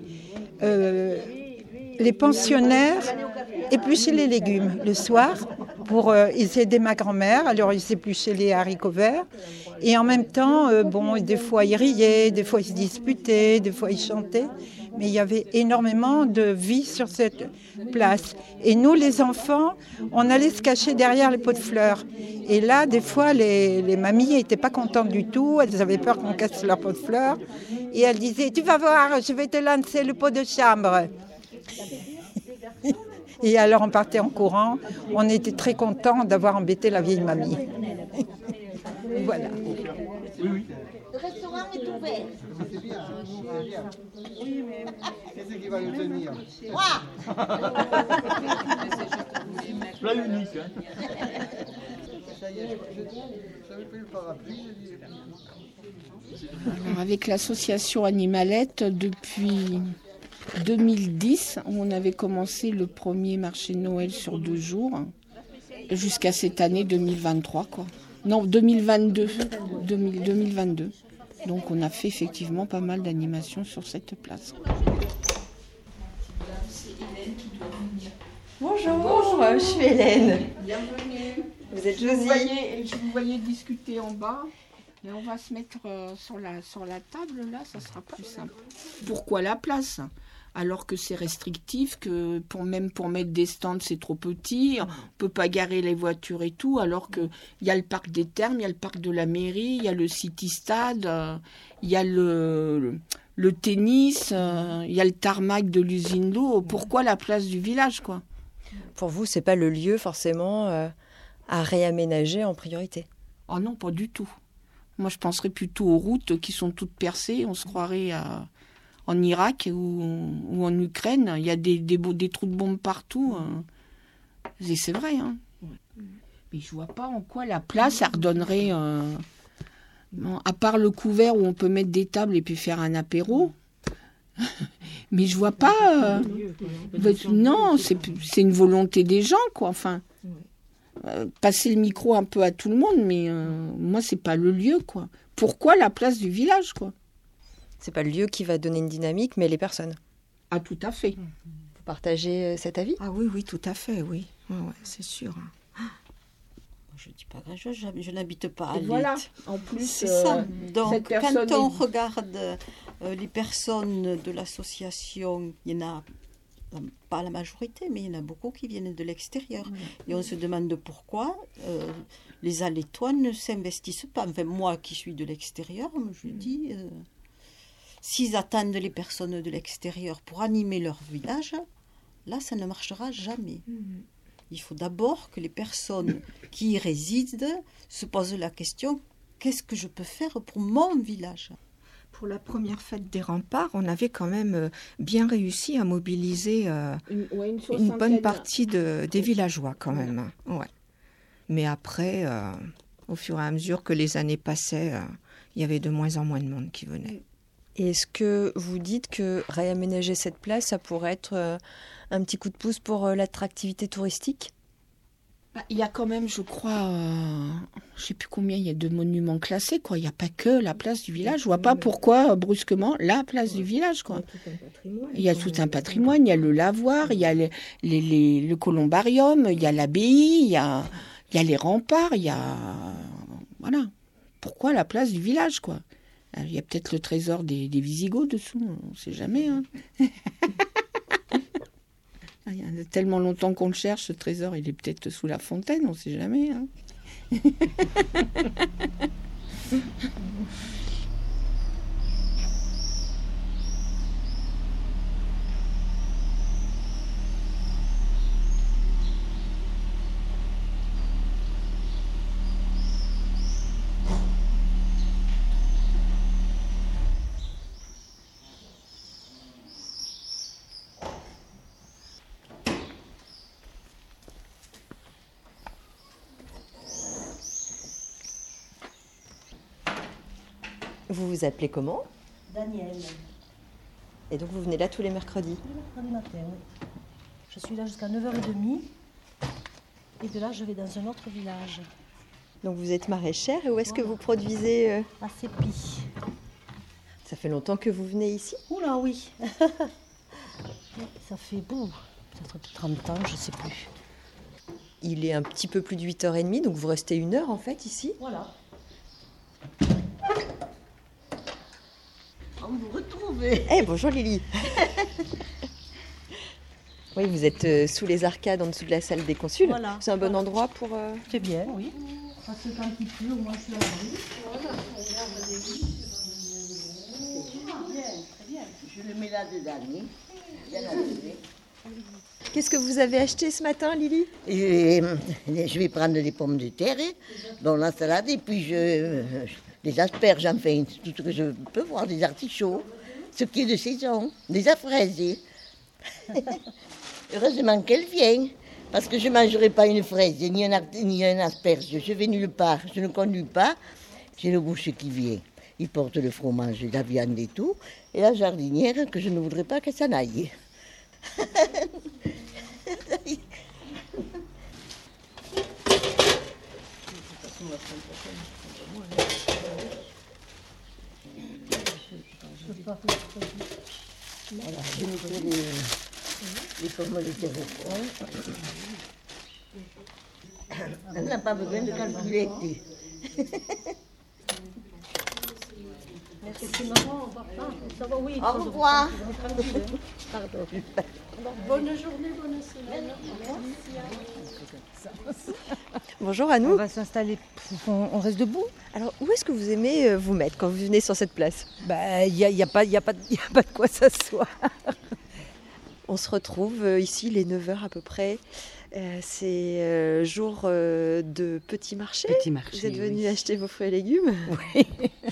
pensionnaires épluchaient les légumes le soir. Ils aidaient ma grand-mère, alors ils épluchaient les haricots verts. Et en même temps, des fois ils riaient, des fois ils se disputaient, des fois ils chantaient. Mais il y avait énormément de vie sur cette place. Et nous, les enfants, on allait se cacher derrière les pots de fleurs. Et là, des fois, les mamies n'étaient pas contentes du tout. Elles avaient peur qu'on casse leurs pots de fleurs. Et elles disaient, tu vas voir, je vais te lancer le pot de chambre. Et alors, on partait en courant. On était très contents d'avoir embêté la vieille mamie. Voilà. Le restaurant est ouvert. Oui, mais c'est ce qui va le tenir. Plat unique. Ça y est, j'avais pris le parapluie. Alors, avec l'association Animalette, depuis 2010, on avait commencé le premier marché de Noël sur 2 jours, jusqu'à cette année 2023, quoi. Non, 2022. 2022. Donc on a fait effectivement pas mal d'animations sur cette place. Bonjour, je suis Hélène. Bienvenue. Vous êtes Je Josie. vous voyais discuter en bas. Et on va se mettre sur la table, là, ça sera plus simple. Pourquoi la place ? Alors que c'est restrictif, que même pour mettre des stands, c'est trop petit, on ne peut pas garer les voitures et tout, alors qu'il y a le parc des Thermes, il y a le parc de la mairie, il y a le City Stade, il y a le tennis, il y a le tarmac de l'usine d'eau. Pourquoi la place du village, quoi ? Pour vous, c'est pas le lieu forcément à réaménager en priorité ? Oh non, pas du tout. Moi, je penserais plutôt aux routes qui sont toutes percées. On se croirait en Irak ou en Ukraine. Il y a des trous de bombes partout. Et c'est vrai. Hein. Mais je vois pas en quoi la place, elle redonnerait... à part le couvert où on peut mettre des tables et puis faire un apéro. Mais je vois pas... non, c'est une volonté des gens, quoi. Enfin... passer le micro un peu à tout le monde, mais moi, c'est pas le lieu, quoi. Pourquoi la place du village, quoi ? C'est pas le lieu qui va donner une dynamique, mais les personnes. Ah, tout à fait. Vous partagez cet avis ? Ah oui, tout à fait, oui. Ouais, c'est sûr. Je ne dis pas grand-chose, je n'habite pas à Leyte. Voilà, en plus, c'est ça. Donc, quand on est... regarde les personnes de l'association, il y en a pas la majorité, mais il y en a beaucoup qui viennent de l'extérieur. Et on se demande pourquoi les Alétois ne s'investissent pas. Enfin, moi qui suis de l'extérieur, je dis, s'ils attendent les personnes de l'extérieur pour animer leur village, là, ça ne marchera jamais. Il faut d'abord que les personnes qui y résident se posent la question, qu'est-ce que je peux faire pour mon village ? Pour la première fête des remparts, on avait quand même bien réussi à mobiliser une bonne partie des villageois quand même. Ouais. Mais après, au fur et à mesure que les années passaient, il y avait de moins en moins de monde qui venait. Et est-ce que vous dites que réaménager cette place, ça pourrait être un petit coup de pouce pour l'attractivité touristique ? Il y a quand même, je crois, je ne sais plus combien il y a de monuments classés, quoi. Il n'y a pas que la place du village. Je ne vois pas pourquoi, brusquement, la place du village, quoi. Il y a tout un patrimoine. Il y a le lavoir, il y a le columbarium, il y a l'abbaye, il y a les remparts, il y a... Voilà. Pourquoi la place du village, quoi ? Il y a peut-être le trésor des Visigoths dessous, on ne sait jamais, hein. Il y a tellement longtemps qu'on le cherche, ce trésor, il est peut-être sous la fontaine, on ne sait jamais. Hein. Vous vous appelez comment ? Daniel. Et donc vous venez là tous les mercredis ? Tous les mercredis matin, oui. Je suis là jusqu'à 9h30. Et de là, je vais dans un autre village. Donc vous êtes maraîchère et où est-ce que vous produisez À Sépi. Ça fait longtemps que vous venez ici? Oula, oui. Ça fait peut-être 30 ans, je ne sais plus. Il est un petit peu plus de 8h30, donc vous restez 1 heure en fait ici? Voilà. On vous retrouve. Eh, bonjour Lily. Oui, vous êtes sous les arcades en dessous de la salle des consuls. Voilà. C'est un bon endroit pour... C'est bien, oui. Ça se fait un petit peu, au moins je suis à l'abri. Voilà, très bien. Je le mets là-dedans. Qu'est-ce que vous avez acheté ce matin, Lily? Je vais prendre des pommes de terre, dans la salade, et puis des asperges, enfin, tout ce que je peux voir, des artichauts, ce qui est de saison, des fraises. Heureusement qu'elle vient, parce que je ne mangerai pas une fraise, ni un asperge. Je vais nulle part, je ne conduis pas. J'ai le boucher qui vient. Il porte le fromage, la viande et tout. Et la jardinière, que je ne voudrais pas qu'elle s'en aille. Voilà, je mettrai les pommes de terre au fond. On n'a pas besoin de calculer. C'est marrant, ça va, oui. Au revoir. Pardon. Bonne journée, bonne semaine. Bonjour à nous. On va s'installer, on reste debout. Alors, où est-ce que vous aimez vous mettre quand vous venez sur cette place? Il n'y a pas de quoi s'asseoir. On se retrouve ici, les 9h à peu près. C'est jour de petit marché. Petit marché. Vous êtes venu acheter vos fruits et légumes? Oui.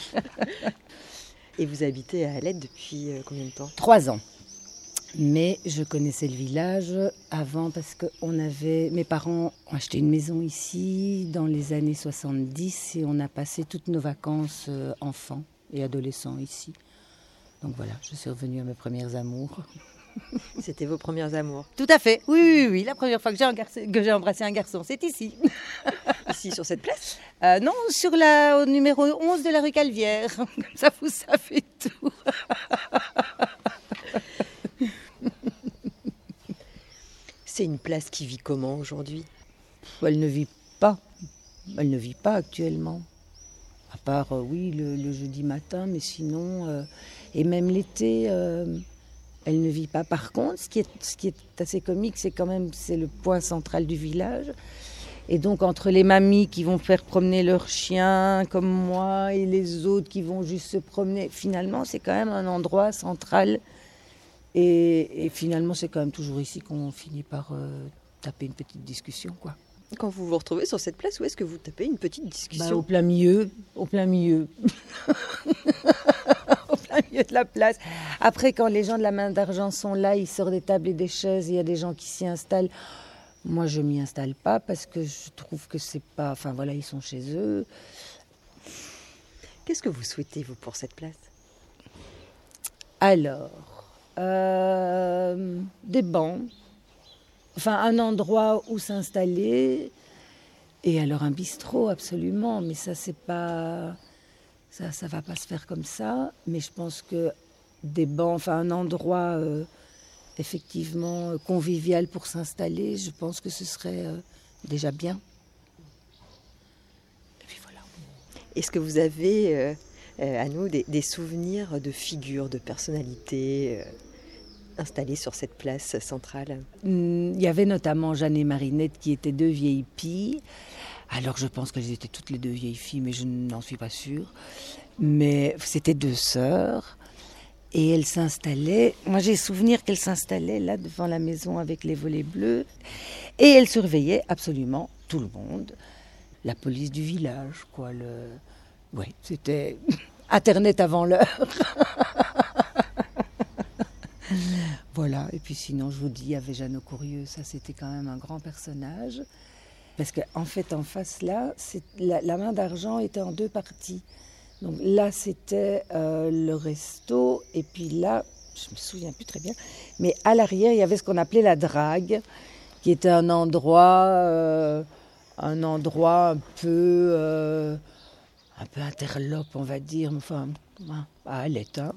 Et vous habitez à Alette depuis combien de temps? 3 ans. Mais je connaissais le village avant parce que mes parents ont acheté une maison ici dans les années 70 et on a passé toutes nos vacances enfants et adolescents ici. Donc voilà, je suis revenue à mes premiers amours. C'était vos premiers amours? Tout à fait, oui. La première fois que j'ai embrassé un garçon, c'est ici. Ici, sur cette place? Non, au numéro 11 de la rue Calvière. Comme ça, vous savez tout. C'est une place qui vit comment aujourd'hui? Elle ne vit pas. Elle ne vit pas actuellement. À part, oui, le jeudi matin, mais sinon... et même l'été, elle ne vit pas. Par contre, ce qui est assez comique, c'est le point central du village. Et donc, entre les mamies qui vont faire promener leurs chiens, comme moi, et les autres qui vont juste se promener, finalement, c'est quand même un endroit central. Et finalement, c'est quand même toujours ici qu'on finit par taper une petite discussion, quoi. Quand vous vous retrouvez sur cette place, où est-ce que vous tapez une petite discussion? Au plein milieu. Au plein milieu de la place. Après, quand les gens de la main d'argent sont là, ils sortent des tables et des chaises, il y a des gens qui s'y installent. Moi, je m'y installe pas parce que je trouve que c'est pas... Enfin, voilà, ils sont chez eux. Qu'est-ce que vous souhaitez, vous, pour cette place? Alors, des bancs. Enfin, un endroit où s'installer. Et alors, un bistrot, absolument. Mais ça, c'est pas... Ça va pas se faire comme ça. Mais je pense que des bancs, enfin, un endroit... effectivement convivial pour s'installer, je pense que ce serait déjà bien. Et puis voilà. Est-ce que vous avez à nous des souvenirs de figures, de personnalités installées sur cette place centrale? Il y avait notamment Jeanne et Marinette qui étaient 2 vieilles filles. Alors je pense qu'elles étaient toutes les 2 vieilles filles, mais je n'en suis pas sûre. Mais c'était 2 sœurs. Et elle s'installait, moi j'ai souvenir qu'elle s'installait là devant la maison avec les volets bleus. Et elle surveillait absolument tout le monde. La police du village, quoi. Ouais, c'était Internet avant l'heure. Voilà, et puis sinon je vous dis, il y avait Jeanne Courieux, ça c'était quand même un grand personnage. Parce qu'en fait, en face là, la main d'argent était en 2 parties. Donc là, c'était le resto, et puis là, je me souviens plus très bien, mais à l'arrière, il y avait ce qu'on appelait la drague, qui était un endroit un endroit un peu interlope, on va dire. Enfin, à Alette, hein.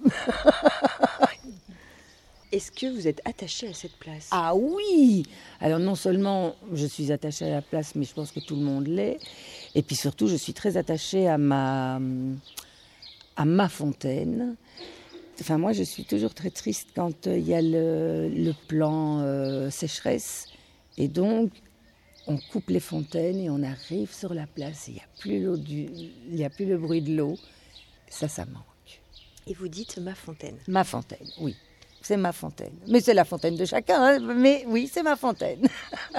Est-ce que vous êtes attaché à cette place? Ah oui! Alors non seulement je suis attachée à la place, mais je pense que tout le monde l'est. Et puis surtout, je suis très attachée à ma fontaine. Enfin, moi, je suis toujours très triste quand il y a le plan sécheresse. Et donc, on coupe les fontaines et on arrive sur la place. Il n'y a plus le bruit de l'eau. Ça manque. Et vous dites ma fontaine? Ma fontaine, oui. C'est ma fontaine. Mais c'est la fontaine de chacun. Hein. Mais oui, c'est ma fontaine.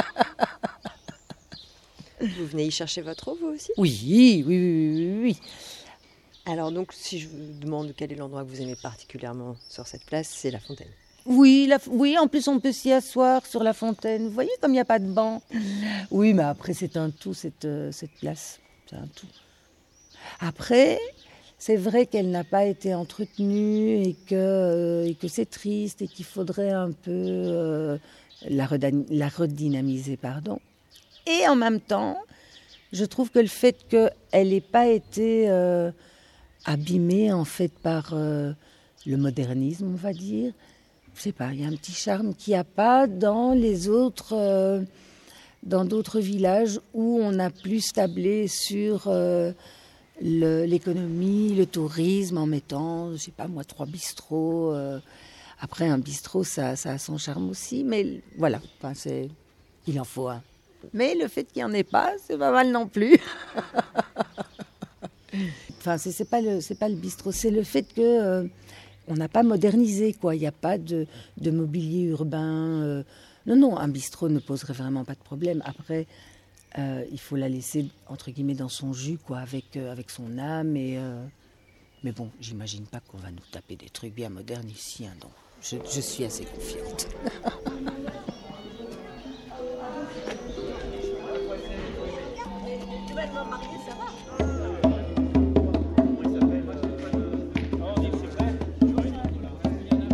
Vous venez y chercher votre eau, vous aussi? Oui. Alors donc, si je vous demande quel est l'endroit que vous aimez particulièrement sur cette place, c'est la fontaine. Oui, en plus on peut s'y asseoir sur la fontaine. Vous voyez comme il n'y a pas de banc. Oui, mais après c'est un tout, cette place. C'est un tout. Après, c'est vrai qu'elle n'a pas été entretenue et que c'est triste et qu'il faudrait un peu la redynamiser, pardon. Et en même temps, je trouve que le fait qu'elle n'ait pas été abîmée en fait par le modernisme, on va dire, je sais pas, il y a un petit charme qu'il n'y a pas dans d'autres villages où on a plus tablé sur l'économie, le tourisme, en mettant, je sais pas moi, 3 bistrots. Après, un bistrot, ça a son charme aussi, mais voilà, il en faut un. Mais le fait qu'il n'y en ait pas, c'est pas mal non plus. Enfin, c'est pas le bistrot, c'est le fait que on n'a pas modernisé, quoi. Il n'y a pas de mobilier urbain. Non, un bistrot ne poserait vraiment pas de problème. Après, il faut la laisser, entre guillemets, dans son jus, quoi, avec son âme. Mais bon, j'imagine pas qu'on va nous taper des trucs bien modernes ici. Hein, donc je suis assez confiante. Joséphine ?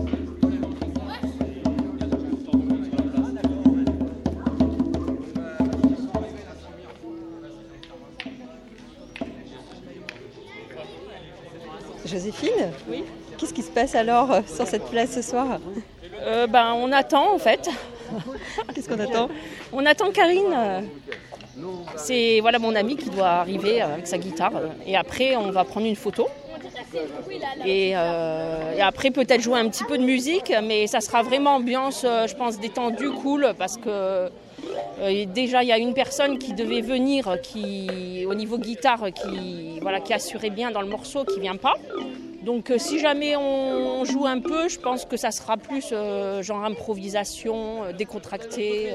Oui. Qu'est-ce qui se passe alors sur cette place ce soir ? On attend en fait. Qu'est-ce qu'on attend ? On attend Karine. C'est mon amie qui doit arriver avec sa guitare. Et après, on va prendre une photo. Et après, peut-être jouer un petit peu de musique. Mais ça sera vraiment ambiance, je pense, détendue, cool. Parce que déjà, il y a une personne qui devait venir, au niveau guitare, qui assurait bien dans le morceau, qui ne vient pas. Donc si jamais on joue un peu, je pense que ça sera plus genre improvisation, décontracté.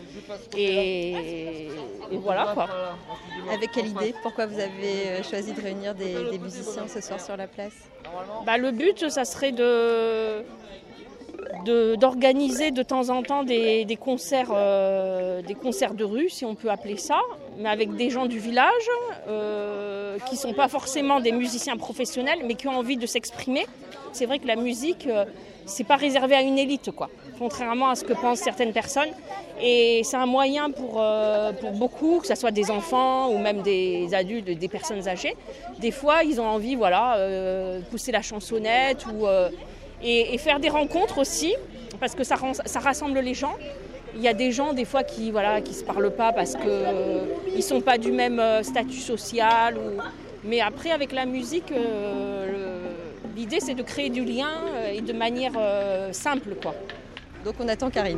Et voilà quoi. Avec quelle idée ? Pourquoi vous avez choisi de réunir des musiciens ce soir sur la place ? Le but, ça serait d'organiser de temps en temps des concerts de rue, si on peut appeler ça, mais avec des gens du village qui ne sont pas forcément des musiciens professionnels, mais qui ont envie de s'exprimer. C'est vrai que la musique, c'est pas réservé à une élite, quoi, contrairement à ce que pensent certaines personnes. Et c'est un moyen pour beaucoup, que ce soit des enfants ou même des adultes, des personnes âgées. Des fois, ils ont envie, pousser la chansonnette et faire des rencontres aussi, parce que ça rassemble les gens. Il y a des gens, des fois, qui se parlent pas parce qu'ils ne sont pas du même statut social. Mais après, avec la musique, l'idée, c'est de créer du lien et de manière simple, quoi. Donc on attend Karine.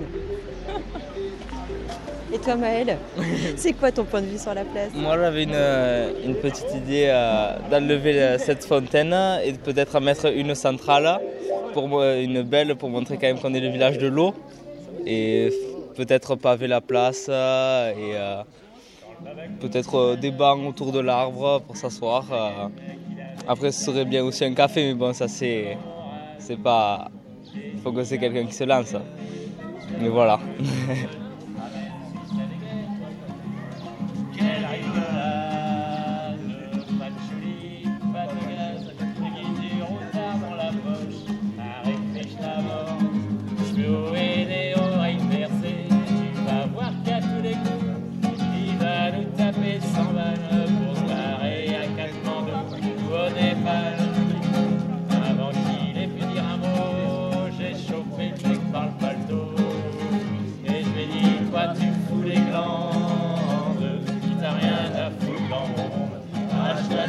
Et toi, Maëlle, c'est quoi ton point de vue sur la place ? Moi, j'avais une petite idée d'enlever cette fontaine et peut-être mettre une centrale, pour montrer quand même qu'on est le village de l'eau. Et peut-être paver la place et peut-être des bancs autour de l'arbre pour s'asseoir. Après, ce serait bien aussi un café, mais bon, ça c'est pas... Il faut que c'est quelqu'un qui se lance. Mais voilà. Tu vas voir qu'à tous les coups, il va nous taper.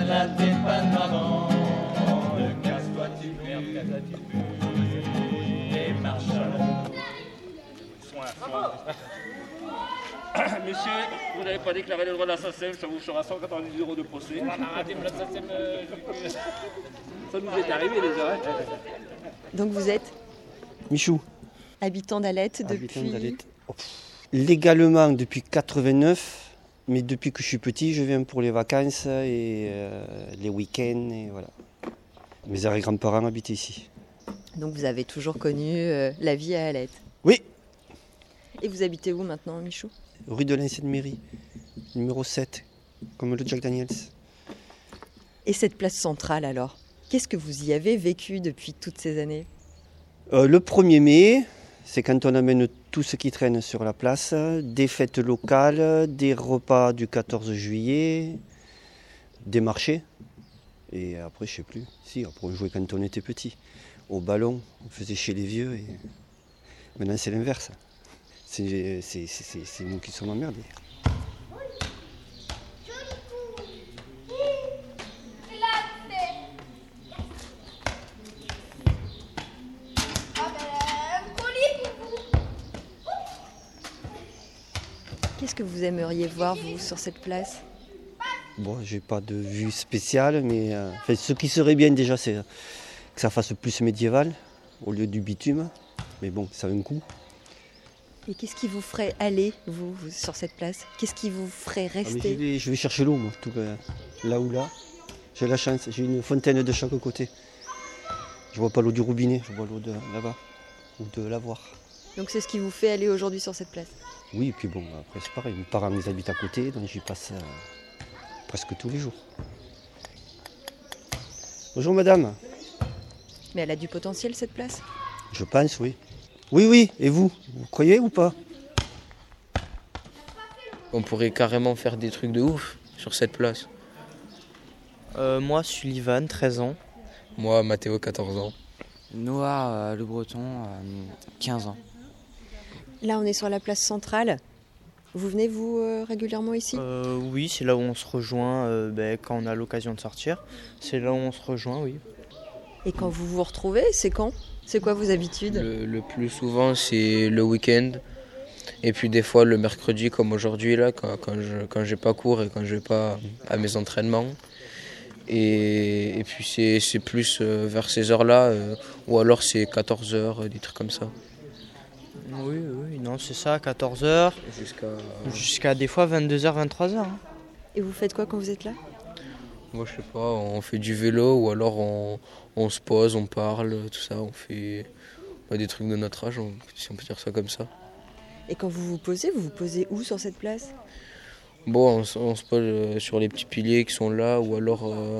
la dépanne maman, casse-toi tu et marche Monsieur, vous n'avez pas déclaré le droit de la SACEM, ça vous fera 190 € de procès. Ça nous est arrivé déjà. Hein. Donc vous êtes Michou. habitant d'Alette Habitant depuis... d'Alette. Légalement depuis 89, mais depuis que je suis petit, je viens pour les vacances et les week-ends. Et voilà. Mes arrière-grands-parents habitaient ici. Donc vous avez toujours connu la vie à Alette. Oui. Et vous habitez où maintenant, Michou? Rue de l'ancienne mairie, numéro 7, comme le Jack Daniels. Et cette place centrale alors, qu'est-ce que vous y avez vécu depuis toutes ces années? Le 1er mai, c'est quand on amène tout ce qui traîne sur la place, des fêtes locales, des repas du 14 juillet, des marchés. Et après, je sais plus. Si, après on jouait quand on était petit. Au ballon, on faisait chez les vieux. Et maintenant, c'est l'inverse. C'est nous qui sommes emmerdés. Qu'est-ce que vous aimeriez voir, vous, sur cette place? Bon, j'ai pas de vue spéciale, mais ce qui serait bien déjà, c'est que ça fasse plus médiéval au lieu du bitume. Mais bon, ça a un coût. Et qu'est-ce qui vous ferait aller, vous, sur cette place? Qu'est-ce qui vous ferait rester? Je vais chercher l'eau, moi, là ou là. J'ai la chance, j'ai une fontaine de chaque côté. Je vois pas l'eau du robinet, je vois l'eau de là-bas, ou de lavoir. Donc c'est ce qui vous fait aller aujourd'hui sur cette place? Oui, et puis bon, après c'est pareil, mes parents ils habitent à côté, donc j'y passe presque tous les jours. Bonjour madame. Mais elle a du potentiel, cette place? Je pense, oui. Oui, et vous croyez ou pas? On pourrait carrément faire des trucs de ouf sur cette place. Moi, Sullivan, 13 ans. Moi, Mathéo, 14 ans. Noah, le Breton, 15 ans. Là, on est sur la place centrale. Vous venez, vous, régulièrement ici? Oui, c'est là où on se rejoint quand on a l'occasion de sortir. C'est là où on se rejoint, oui. Et quand vous vous retrouvez, c'est quand? C'est quoi vos habitudes? Le plus souvent, c'est le week-end. Et puis des fois, le mercredi, comme aujourd'hui, là, quand j'ai pas cours et quand je vais pas à mes entraînements. Et puis c'est plus vers ces heures-là, ou alors c'est 14h, des trucs comme ça. Oui, non, c'est ça, 14h. Jusqu'à des fois 22h, 23h. Hein. Et vous faites quoi quand vous êtes là? Moi, je sais pas, on fait du vélo ou alors on se pose, on parle, tout ça. On fait des trucs de notre âge, si on peut dire ça comme ça. Et quand vous vous posez où sur cette place? Bon, on se pose sur les petits piliers qui sont là, ou alors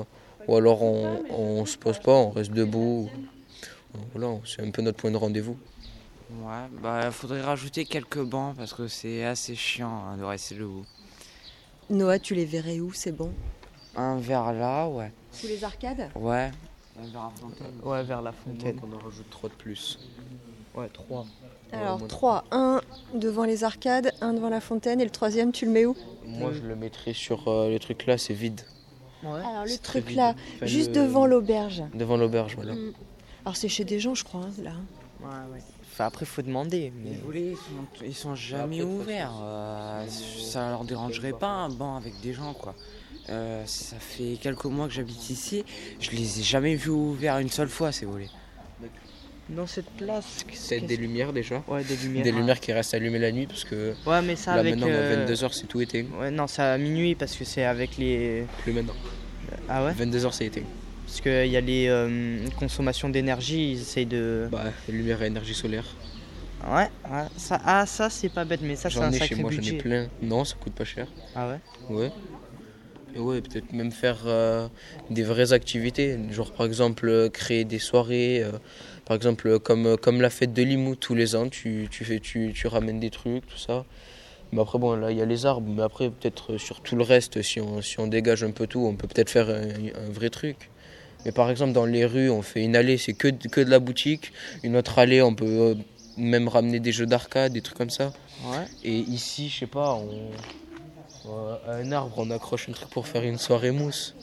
on se pose pas, on reste debout. Voilà, c'est un peu notre point de rendez-vous. Ouais, faudrait rajouter quelques bancs parce que c'est assez chiant de rester debout. Noah, tu les verrais où, c'est bon? Un vers là, ouais. Sous les arcades? Ouais. Vers la fontaine. Ouais, vers la fontaine. On en rajoute 3 de plus. Ouais, 3. Alors 3, un devant les arcades, un devant la fontaine, et le troisième, tu le mets où? Moi, je le mettrais sur le truc là, c'est vide. Ouais. Alors le truc là, juste devant l'auberge. Devant l'auberge, voilà. Alors c'est chez des gens, je crois, là. Ouais. Enfin, après, faut demander. Mais... Les volets, ils sont jamais ouverts. Ça leur dérangerait pas un banc avec des gens, quoi. Ça fait quelques mois que j'habite ici. Je les ai jamais vus ouverts une seule fois, ces volets. Dans cette place... C'est des lumières déjà. Ouais, des lumières. Des lumières qui restent allumées la nuit parce que ouais, mais ça là avec, maintenant à 22h c'est tout éteint. Ouais, non, c'est à minuit parce que c'est avec les... Plus maintenant. Ah ouais? 22h c'est éteint. Parce qu'il y a les consommations d'énergie, ils essayent de... les lumières à énergie solaire. Ouais, ça c'est pas bête, mais ça c'est un sacré budget. Chez moi, j'en ai plein. Non, ça coûte pas cher. Ah ouais? Ouais. Et ouais, peut-être même faire des vraies activités, genre par exemple créer des soirées, par exemple comme la fête de Limoux, tous les ans tu ramènes des trucs, tout ça. Mais après bon, là il y a les arbres, mais après peut-être sur tout le reste, si on dégage un peu tout, on peut peut-être faire un vrai truc. Mais par exemple dans les rues, on fait une allée, c'est que de la boutique, une autre allée, on peut même ramener des jeux d'arcade, des trucs comme ça. Ouais. Et ici, je sais pas, à un arbre, on accroche un truc pour faire une soirée mousse.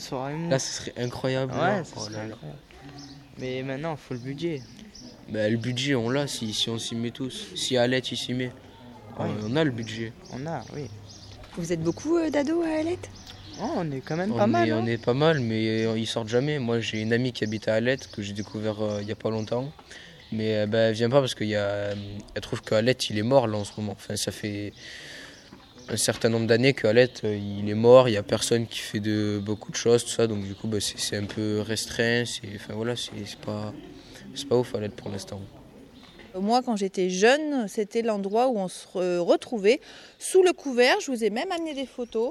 soirée mou. Là, ce serait incroyable. Ouais, là. ça serait incroyable. Mais maintenant, il faut le budget. Bah, le budget, on l'a si on s'y met tous. Si Alette, il s'y met. Ouais. On a le budget. On a, oui. Vous êtes beaucoup d'ados à Alette? Oh, on est quand même pas mal. On est pas mal, mais ils sortent jamais. Moi, j'ai une amie qui habite à Alette, que j'ai découvert il y a pas longtemps. Mais elle vient pas parce qu'elle trouve qu'Alette, il est mort là en ce moment. Enfin, ça fait un certain nombre d'années qu'Alette, il est mort. Il y a personne qui fait beaucoup de choses, tout ça. Donc du coup, c'est un peu restreint. Enfin voilà, c'est pas ouf Alette pour l'instant. Moi, quand j'étais jeune, c'était l'endroit où on se retrouvait sous le couvert. Je vous ai même amené des photos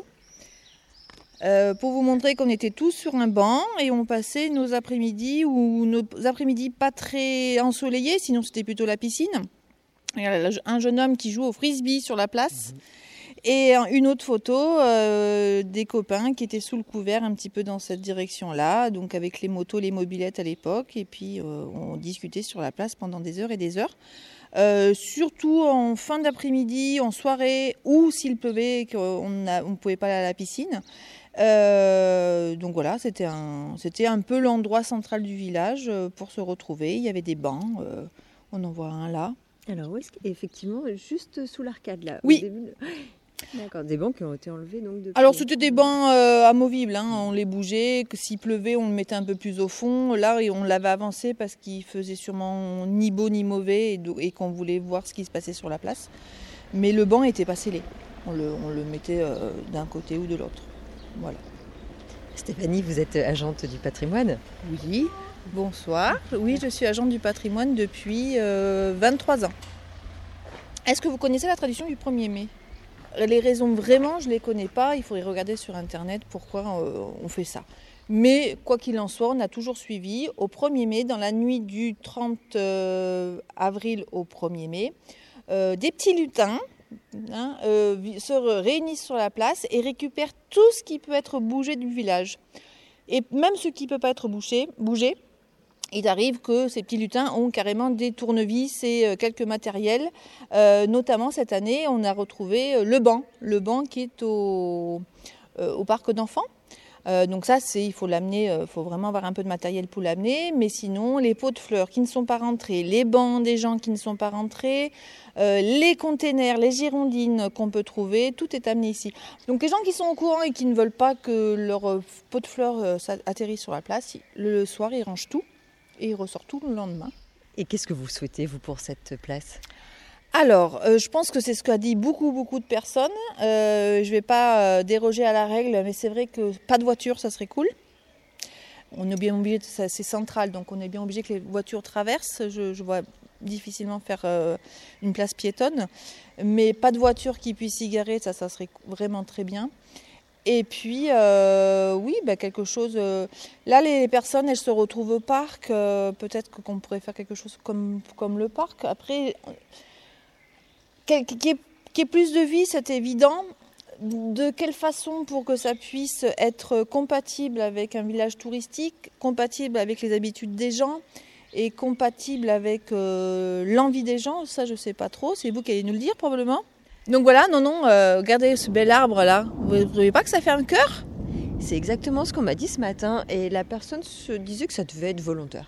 pour vous montrer qu'on était tous sur un banc et on passait nos après-midi pas très ensoleillés, sinon c'était plutôt la piscine. Il y a un jeune homme qui joue au frisbee sur la place et une autre photo des copains qui étaient sous le couvert un petit peu dans cette direction-là, donc avec les motos, les mobylettes à l'époque, et puis on discutait sur la place pendant des heures et des heures. Surtout en fin d'après-midi, en soirée, ou s'il pleuvait et qu'on ne pouvait pas aller à la piscine. Donc voilà, c'était un peu l'endroit central du village pour se retrouver. Il y avait des bancs, on en voit un là. Alors où est-ce qu'effectivement, juste sous l'arcade là? Oui. Au début D'accord, des bancs qui ont été enlevés donc depuis. Alors c'était des bancs amovibles, hein, on les bougeait, que s'il pleuvait on le mettait un peu plus au fond. Là on l'avait avancé parce qu'il faisait sûrement ni beau ni mauvais et qu'on voulait voir ce qui se passait sur la place. Mais le banc n'était pas scellé, on le mettait d'un côté ou de l'autre. Voilà. Stéphanie, vous êtes agente du patrimoine? Oui, bonsoir. Oui, je suis agente du patrimoine depuis 23 ans. Est-ce que vous connaissez la tradition du 1er mai? Les raisons vraiment, je ne les connais pas. Il faudrait regarder sur Internet pourquoi on fait ça. Mais quoi qu'il en soit, on a toujours suivi au 1er mai, dans la nuit du 30 avril au 1er mai, des petits lutins se réunissent sur la place et récupèrent tout ce qui peut être bougé du village. Et même ce qui ne peut pas être bougé, il arrive que ces petits lutins ont carrément des tournevis et quelques matériels. Notamment cette année, on a retrouvé le banc qui est au parc d'enfants. Donc ça, il faut l'amener, il faut vraiment avoir un peu de matériel pour l'amener. Mais sinon, les pots de fleurs qui ne sont pas rentrés, les bancs des gens qui ne sont pas rentrés, les containers, les girondines qu'on peut trouver, tout est amené ici. Donc les gens qui sont au courant et qui ne veulent pas que leur pot de fleurs atterrisse sur la place, le soir, ils rangent tout et ils ressortent tout le lendemain. Et qu'est-ce que vous souhaitez, vous, pour cette place ? Alors, je pense que c'est ce qu'a dit beaucoup de personnes. Je ne vais pas déroger à la règle, mais c'est vrai que pas de voiture, ça serait cool. On est bien obligé, c'est central, donc on est bien obligé que les voitures traversent. Je vois difficilement faire une place piétonne, mais pas de voiture qui puisse y garer, ça serait vraiment très bien. Et puis, oui, quelque chose... là, les personnes, elles se retrouvent au parc. Peut-être qu'on pourrait faire quelque chose comme le parc. Après... Qu'il y ait plus de vie, c'est évident. De quelle façon pour que ça puisse être compatible avec un village touristique, compatible avec les habitudes des gens et compatible avec l'envie des gens, ça je ne sais pas trop. C'est vous qui allez nous le dire probablement. Donc voilà, regardez ce bel arbre là. Vous ne trouvez pas que ça fait un cœur ? C'est exactement ce qu'on m'a dit ce matin et la personne se disait que ça devait être volontaire.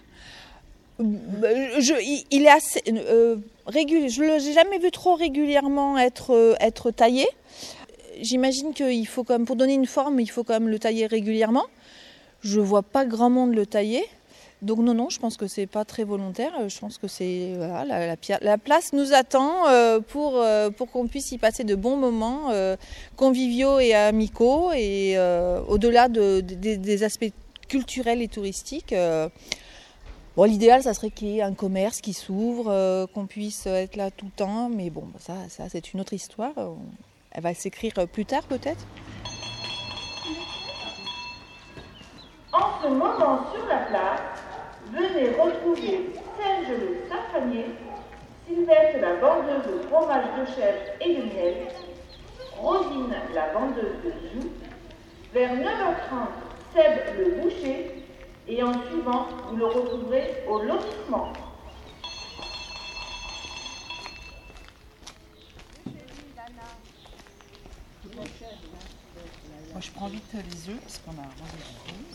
Il est assez régulier. Je ne l'ai jamais vu trop régulièrement être taillé. J'imagine qu'il faut quand même, pour donner une forme, il faut quand même le tailler régulièrement. Je ne vois pas grand monde le tailler. Donc non, je pense que c'est pas très volontaire. Je pense que c'est la place nous attend pour qu'on puisse y passer de bons moments conviviaux et amicaux et au-delà des aspects culturels et touristiques. Bon, l'idéal, ça serait qu'il y ait un commerce qui s'ouvre, qu'on puisse être là tout le temps. Mais bon, ça c'est une autre histoire. Elle va s'écrire plus tard, peut-être. En ce moment, sur la place, venez retrouver Serge le safranier, Sylvette la vendeuse de fromage de chèvre et de miel, Rosine la vendeuse de joues, vers 9h30, Seb le boucher, et en suivant, vous le retrouverez au lotissement. Moi, je prends vite les œufs parce qu'on a rendez-vous.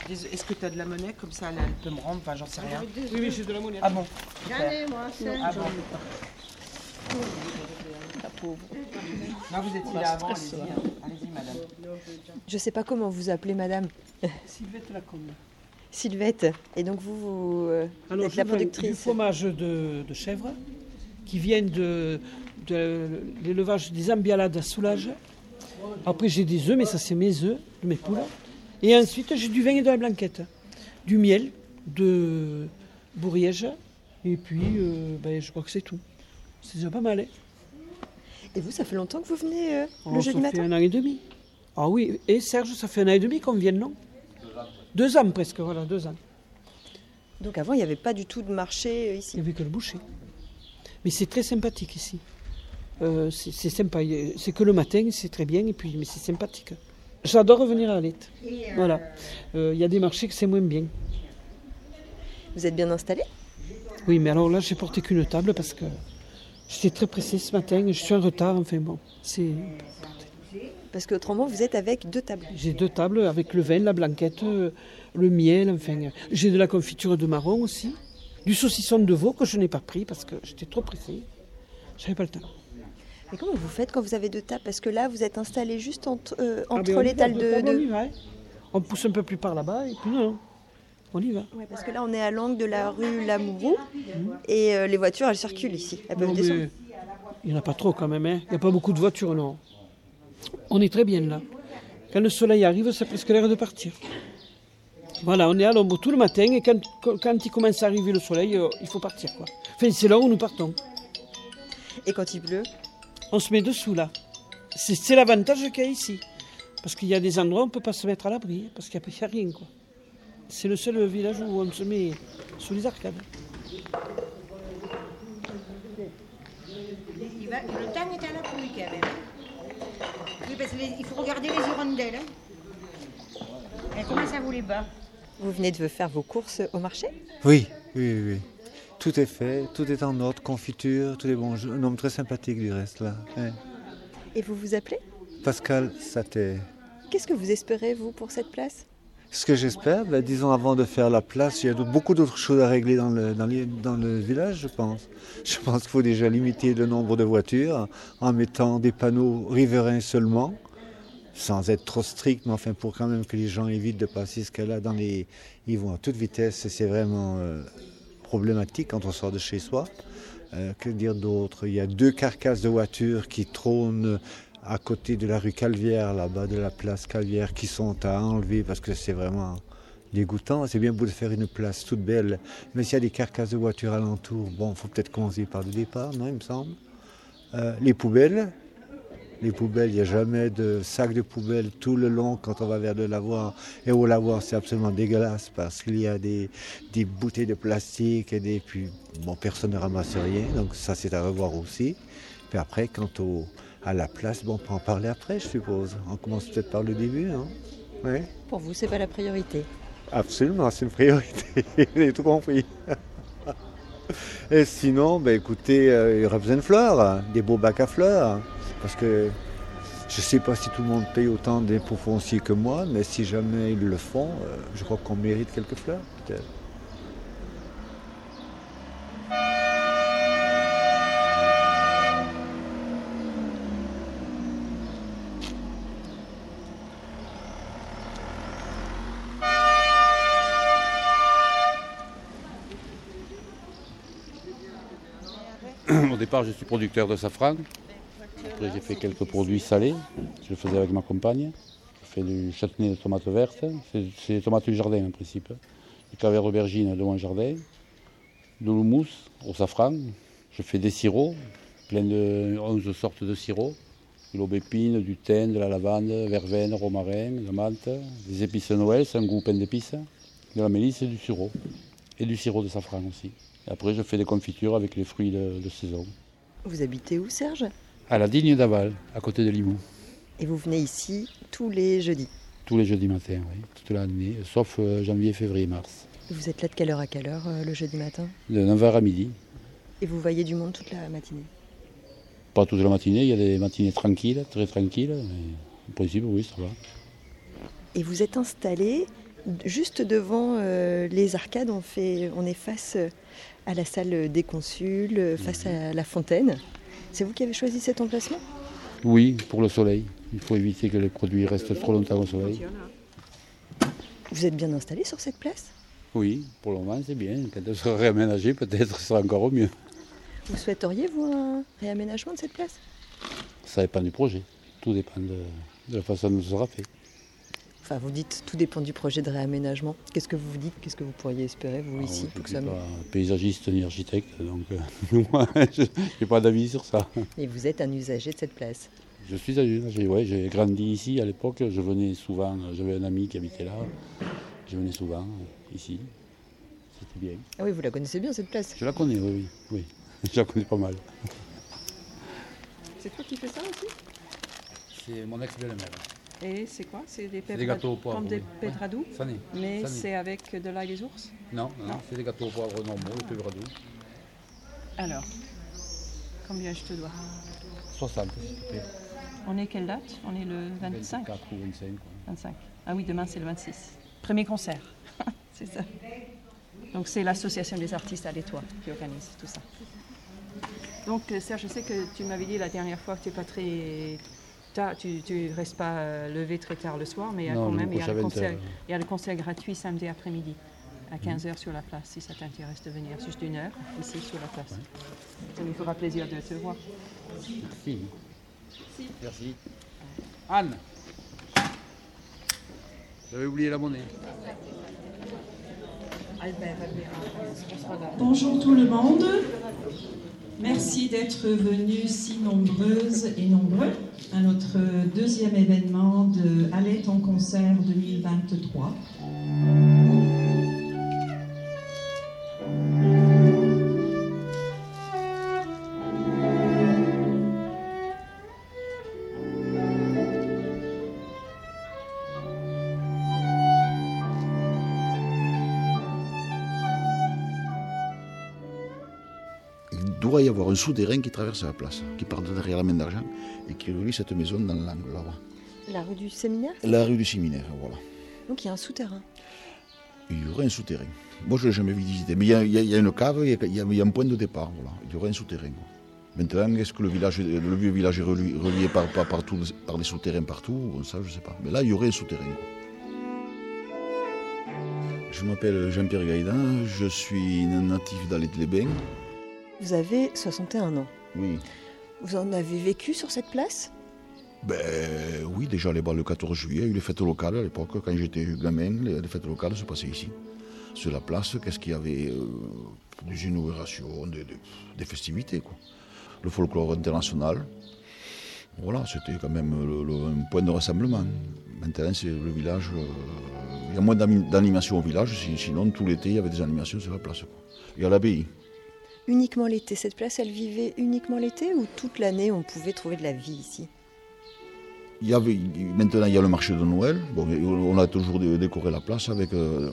Est-ce que tu as de la monnaie comme ça, elle peut me rendre? Enfin, j'en sais rien. Oui, j'ai de la monnaie. Ah bon? J'en ai, moi, Ah bon. La pauvre. Non, vous étiez là avant, allez-y, allez-y, madame. Je ne sais pas comment vous appelez, madame. Sylvette Lacombe. Sylvette. Et donc vous Alors, êtes la du productrice. fromage de chèvre qui vient de l'élevage des ambialades à Soulages. Après, j'ai des œufs, mais ça, c'est mes œufs, de mes poules. Et ensuite, j'ai du vin et de la blanquette. Du miel, de bourriège. Et puis, je crois que c'est tout. C'est déjà pas mal, hein. Et vous, ça fait longtemps que vous venez le jeudi matin? Ça fait 1 an et demi. Ah oui, et Serge, ça fait 1 an et demi qu'on vient, non? 2 ans presque, voilà, 2 ans. Donc avant, il n'y avait pas du tout de marché ici? Il n'y avait que le boucher. Mais c'est très sympathique ici. C'est sympa. C'est que le matin, c'est très bien, mais c'est sympathique. J'adore revenir à Alette. Voilà. Il y a des marchés que c'est moins bien. Vous êtes bien installé? Oui, mais alors là, j'ai porté qu'une table parce que j'étais très pressée ce matin. Je suis en retard, enfin bon. Parce qu'autrement, vous êtes avec 2 tables. J'ai 2 tables avec le vin, la blanquette, le miel, enfin. J'ai de la confiture de marron aussi. Du saucisson de veau que je n'ai pas pris parce que j'étais trop pressée. J'avais pas le temps. Mais comment vous faites quand vous avez 2 tables? Parce que là, vous êtes installé juste entre les tables tables de... On y va, hein. On pousse un peu plus par là-bas et puis non, on y va. Ouais, parce que là, on est à l'angle de la rue Lamourou et les voitures, elles circulent ici. Elles peuvent descendre. Il n'y en a pas trop quand même, hein. Il n'y a pas beaucoup de voitures, non. On est très bien là. Quand le soleil arrive, c'est presque l'heure de partir. Voilà, on est à l'ombre tout le matin et quand il commence à arriver le soleil, il faut partir, quoi. Enfin, c'est là où nous partons. Et quand il pleut? On se met dessous là. C'est l'avantage qu'il y a ici. Parce qu'il y a des endroits où on ne peut pas se mettre à l'abri, parce qu'il n'y a rien, quoi. C'est le seul village où on se met sous les arcades. Le temps est à la pluie quand même. Oui, parce qu'il faut regarder les hirondelles. Hein. Et comment ça vous les bat? Vous venez de faire vos courses au marché? Oui. Tout est fait, tout est en ordre, confiture, tout est bon. Un homme très sympathique du reste là. Ouais. Et vous vous appelez? Pascal Saté. Qu'est-ce que vous espérez, vous, pour cette place? Ce que j'espère, disons avant de faire la place, il y a beaucoup d'autres choses à régler dans le village, je pense. Je pense qu'il faut déjà limiter le nombre de voitures en mettant des panneaux riverains seulement, sans être trop strict, mais enfin pour quand même que les gens évitent de passer ce cas-là ils vont à toute vitesse, c'est vraiment problématique quand on sort de chez soi. Que dire d'autre? Il y a 2 carcasses de voitures qui trônent à côté de la rue Calvière, là-bas de la place Calvière, qui sont à enlever parce que c'est vraiment dégoûtant. C'est bien beau de faire une place toute belle, mais s'il y a des carcasses de voitures alentour, bon, il faut peut-être commencer par le départ, non, il me semble. Les poubelles, il n'y a jamais de sac de poubelle tout le long quand on va vers le lavoir. Et au lavoir, c'est absolument dégueulasse parce qu'il y a des bouteilles de plastique et puis bon, personne ne ramasse rien, donc ça c'est à revoir aussi. Puis après, quant à la place, bon, on peut en parler après, je suppose. On commence peut-être par le début, hein? Ouais. Pour vous, c'est pas la priorité? Absolument, c'est une priorité. Vous avez tout compris. Et sinon, écoutez, il y aura besoin de fleurs, des beaux bacs à fleurs. Parce que je ne sais pas si tout le monde paye autant d'impôts fonciers que moi, mais si jamais ils le font, je crois qu'on mérite quelques fleurs, peut-être. Au départ, je suis producteur de safran. Après, j'ai fait quelques produits salés. Je le faisais avec ma compagne. Je fais du châtenay de tomates vertes. C'est des tomates du jardin en principe. Du caviar aubergine de mon jardin. De l'houmous au safran. Je fais des sirops, plein de 11 sortes de sirops. De l'aubépine, du thym, de la lavande, verveine, romarin, de la menthe. Des épices de Noël, c'est un goût plein d'épices. De la mélisse et du sirop. Et du sirop de safran aussi. Et après, je fais des confitures avec les fruits de saison. Vous habitez où, Serge? À la Digne d'Aval, à côté de Limoux. Et vous venez ici tous les jeudis? Tous les jeudis matins, oui, toute l'année, sauf janvier, février, mars. Vous êtes là de quelle heure à quelle heure le jeudi matin? De 9h à midi. Et vous voyez du monde toute la matinée? Pas toute la matinée, il y a des matinées tranquilles, très tranquilles. Mais en principe, oui, ça va. Et vous êtes installé Juste devant les arcades, on est face à la salle des consuls, face à la fontaine. C'est vous qui avez choisi cet emplacement ? Oui, pour le soleil. Il faut éviter que les produits restent trop longtemps au soleil. Vous êtes bien installé sur cette place ? Oui, pour le moment c'est bien. Quand elle sera réaménagée, peut-être ce sera encore au mieux. Vous souhaiteriez, vous, un réaménagement de cette place ? Ça dépend du projet. Tout dépend de la façon dont ce sera fait. Enfin, vous dites tout dépend du projet de réaménagement. Qu'est-ce que vous vous dites ? Qu'est-ce que vous pourriez espérer, vous, ici Je ne pour suis que ça... pas paysagiste ni architecte, donc moi, je n'ai pas d'avis sur ça. Et vous êtes un usager de cette place ? Je suis un usager, ouais, j'ai grandi ici à l'époque. Je venais souvent, j'avais un ami qui habitait là. Je venais souvent ici. C'était bien. Ah oui, vous la connaissez bien, cette place ? Je la connais, oui. Je la connais pas mal. C'est toi qui fais ça aussi ? C'est mon ex-belle-mère. Et c'est quoi? C'est des gâteaux au poivre. Comme des pétradous? Sané. Mais c'est avec de l'ail des ours? Non, c'est des gâteaux au poivre normaux, les pétradous. Alors, combien je te dois? 60, s'il te plaît. On est quelle date? On est le 25? 24 ou 25. Quoi. 25. Ah oui, demain c'est le 26. Premier concert. C'est ça. Donc c'est l'association des artistes à l'Étoile qui organise tout ça. Donc Serge, je sais que tu m'avais dit la dernière fois que tu n'es pas très... Tu restes pas levé très tard le soir, mais Non, quand même, il y y a le concert gratuit samedi après-midi à 15h sur la place, si ça t'intéresse de venir, juste 1 heure ici sur la place. Ça me fera plaisir de te voir. Merci. Merci. Anne, j'avais oublié la monnaie. Bonjour tout le monde. Merci d'être venus si nombreuses et nombreux à notre deuxième événement de Allez ton concert 2023. Il doit y avoir un souterrain qui traverse la place, qui part de derrière la main d'argent et qui relie cette maison dans l'angle là-bas. La rue du Séminaire? La rue du Séminaire, voilà. Donc il y a un souterrain. Il y aurait un souterrain. Moi je ne l'ai jamais visité, mais il y a une cave, il y a un point de départ, voilà. Il y aurait un souterrain. Maintenant, est-ce que le vieux village est relié par des souterrains partout? Ça, je ne sais pas. Mais là, il y aurait un souterrain. Je m'appelle Jean-Pierre Gaïdan, je suis natif d'Allet-les-Bains. Vous avez 61 ans. Oui. Vous en avez vécu sur cette place? Oui, déjà le 14 juillet, il y a eu les fêtes locales à l'époque. Quand j'étais gamin, les fêtes locales se passaient ici. Sur la place, qu'est-ce qu'il y avait? Des inaugurations, des festivités, quoi. Le folklore international. Voilà, c'était quand même un point de rassemblement. Maintenant, c'est le village. Il y a moins d'animations au village, sinon tout l'été, il y avait des animations sur la place, quoi. Et à l'abbaye. Uniquement l'été, cette place, elle vivait uniquement l'été ou toute l'année on pouvait trouver de la vie ici? Maintenant, il y a le marché de Noël. Bon, on a toujours décoré la place avec le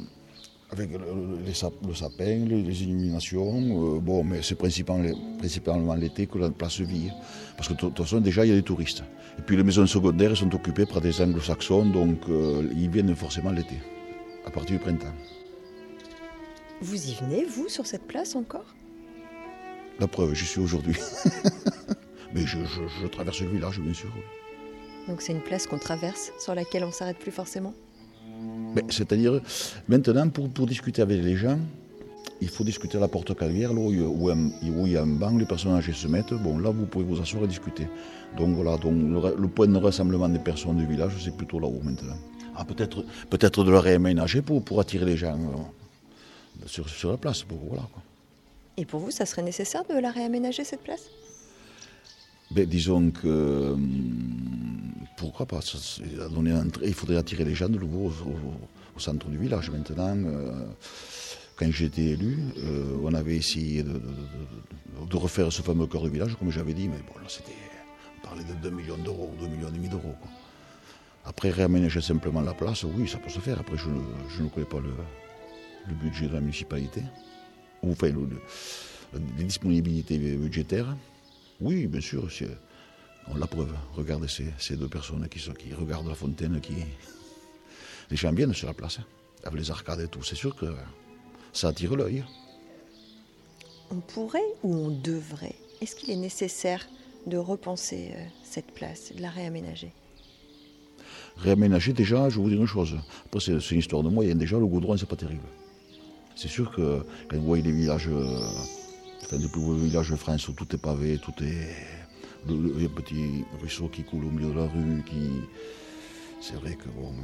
sapin, les illuminations. Mais c'est principalement l'été que la place vit. Parce que de toute façon, déjà, il y a des touristes. Et puis les maisons secondaires sont occupées par des anglo-saxons, donc ils viennent forcément l'été, à partir du printemps. Vous y venez, vous, sur cette place encore? La preuve, j'y suis aujourd'hui. Mais je traverse le village, bien sûr. Donc c'est une place qu'on traverse, sur laquelle on ne s'arrête plus forcément? C'est-à-dire, maintenant, pour discuter avec les gens, il faut discuter à la porte calière, là où il y a un banc, les personnes âgées se mettent. Bon, là, vous pouvez vous asseoir et discuter. Donc voilà, le point de rassemblement des personnes du village, c'est plutôt là-haut maintenant. Ah, peut-être de le réaménager pour attirer les gens sur la place. Voilà, quoi. Et pour vous, ça serait nécessaire de la réaménager, cette place? Disons que pourquoi pas, il faudrait attirer les gens de nouveau au centre du village. Maintenant, quand j'ai été élu, on avait essayé de refaire ce fameux cœur de village, comme j'avais dit, mais bon, là, on parlait de 2 millions d'euros, 2,5 millions d'euros, quoi. Après, réaménager simplement la place, oui, ça peut se faire. Après, je ne connais pas le budget de la municipalité, ou enfin, les disponibilités budgétaires. Oui, bien sûr, on la preuve. Regardez ces deux personnes qui regardent la fontaine, les gens viennent sur la place. avec les arcades et tout, c'est sûr que ça attire l'œil. On pourrait ou on devrait? Est-ce qu'il est nécessaire de repenser cette place, de la réaménager? Réaménager, déjà, je vais vous dire une chose. Après, c'est une histoire de moyens. Déjà, le goudron, c'est pas terrible. C'est sûr que quand vous voyez les villages, les plus beaux villages de France où tout est pavé, tout est. Il y a un petit ruisseau qui coule au milieu de la rue, c'est vrai que bon.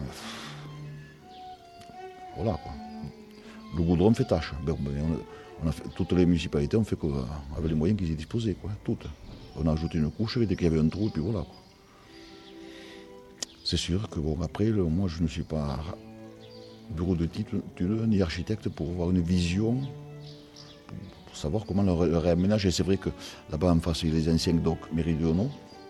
Voilà quoi. Le goudron fait tâche. On a fait, toutes les municipalités ont fait avec les moyens qu'ils y disposaient, quoi. Toutes. On a ajouté une couche dès qu'il y avait un trou, et puis voilà. Quoi. C'est sûr que bon, après, moi je ne suis pas bureau de titre ni architecte pour avoir une vision, pour savoir comment le réaménager. C'est vrai que là-bas en face, il y a les anciens docks méridionaux.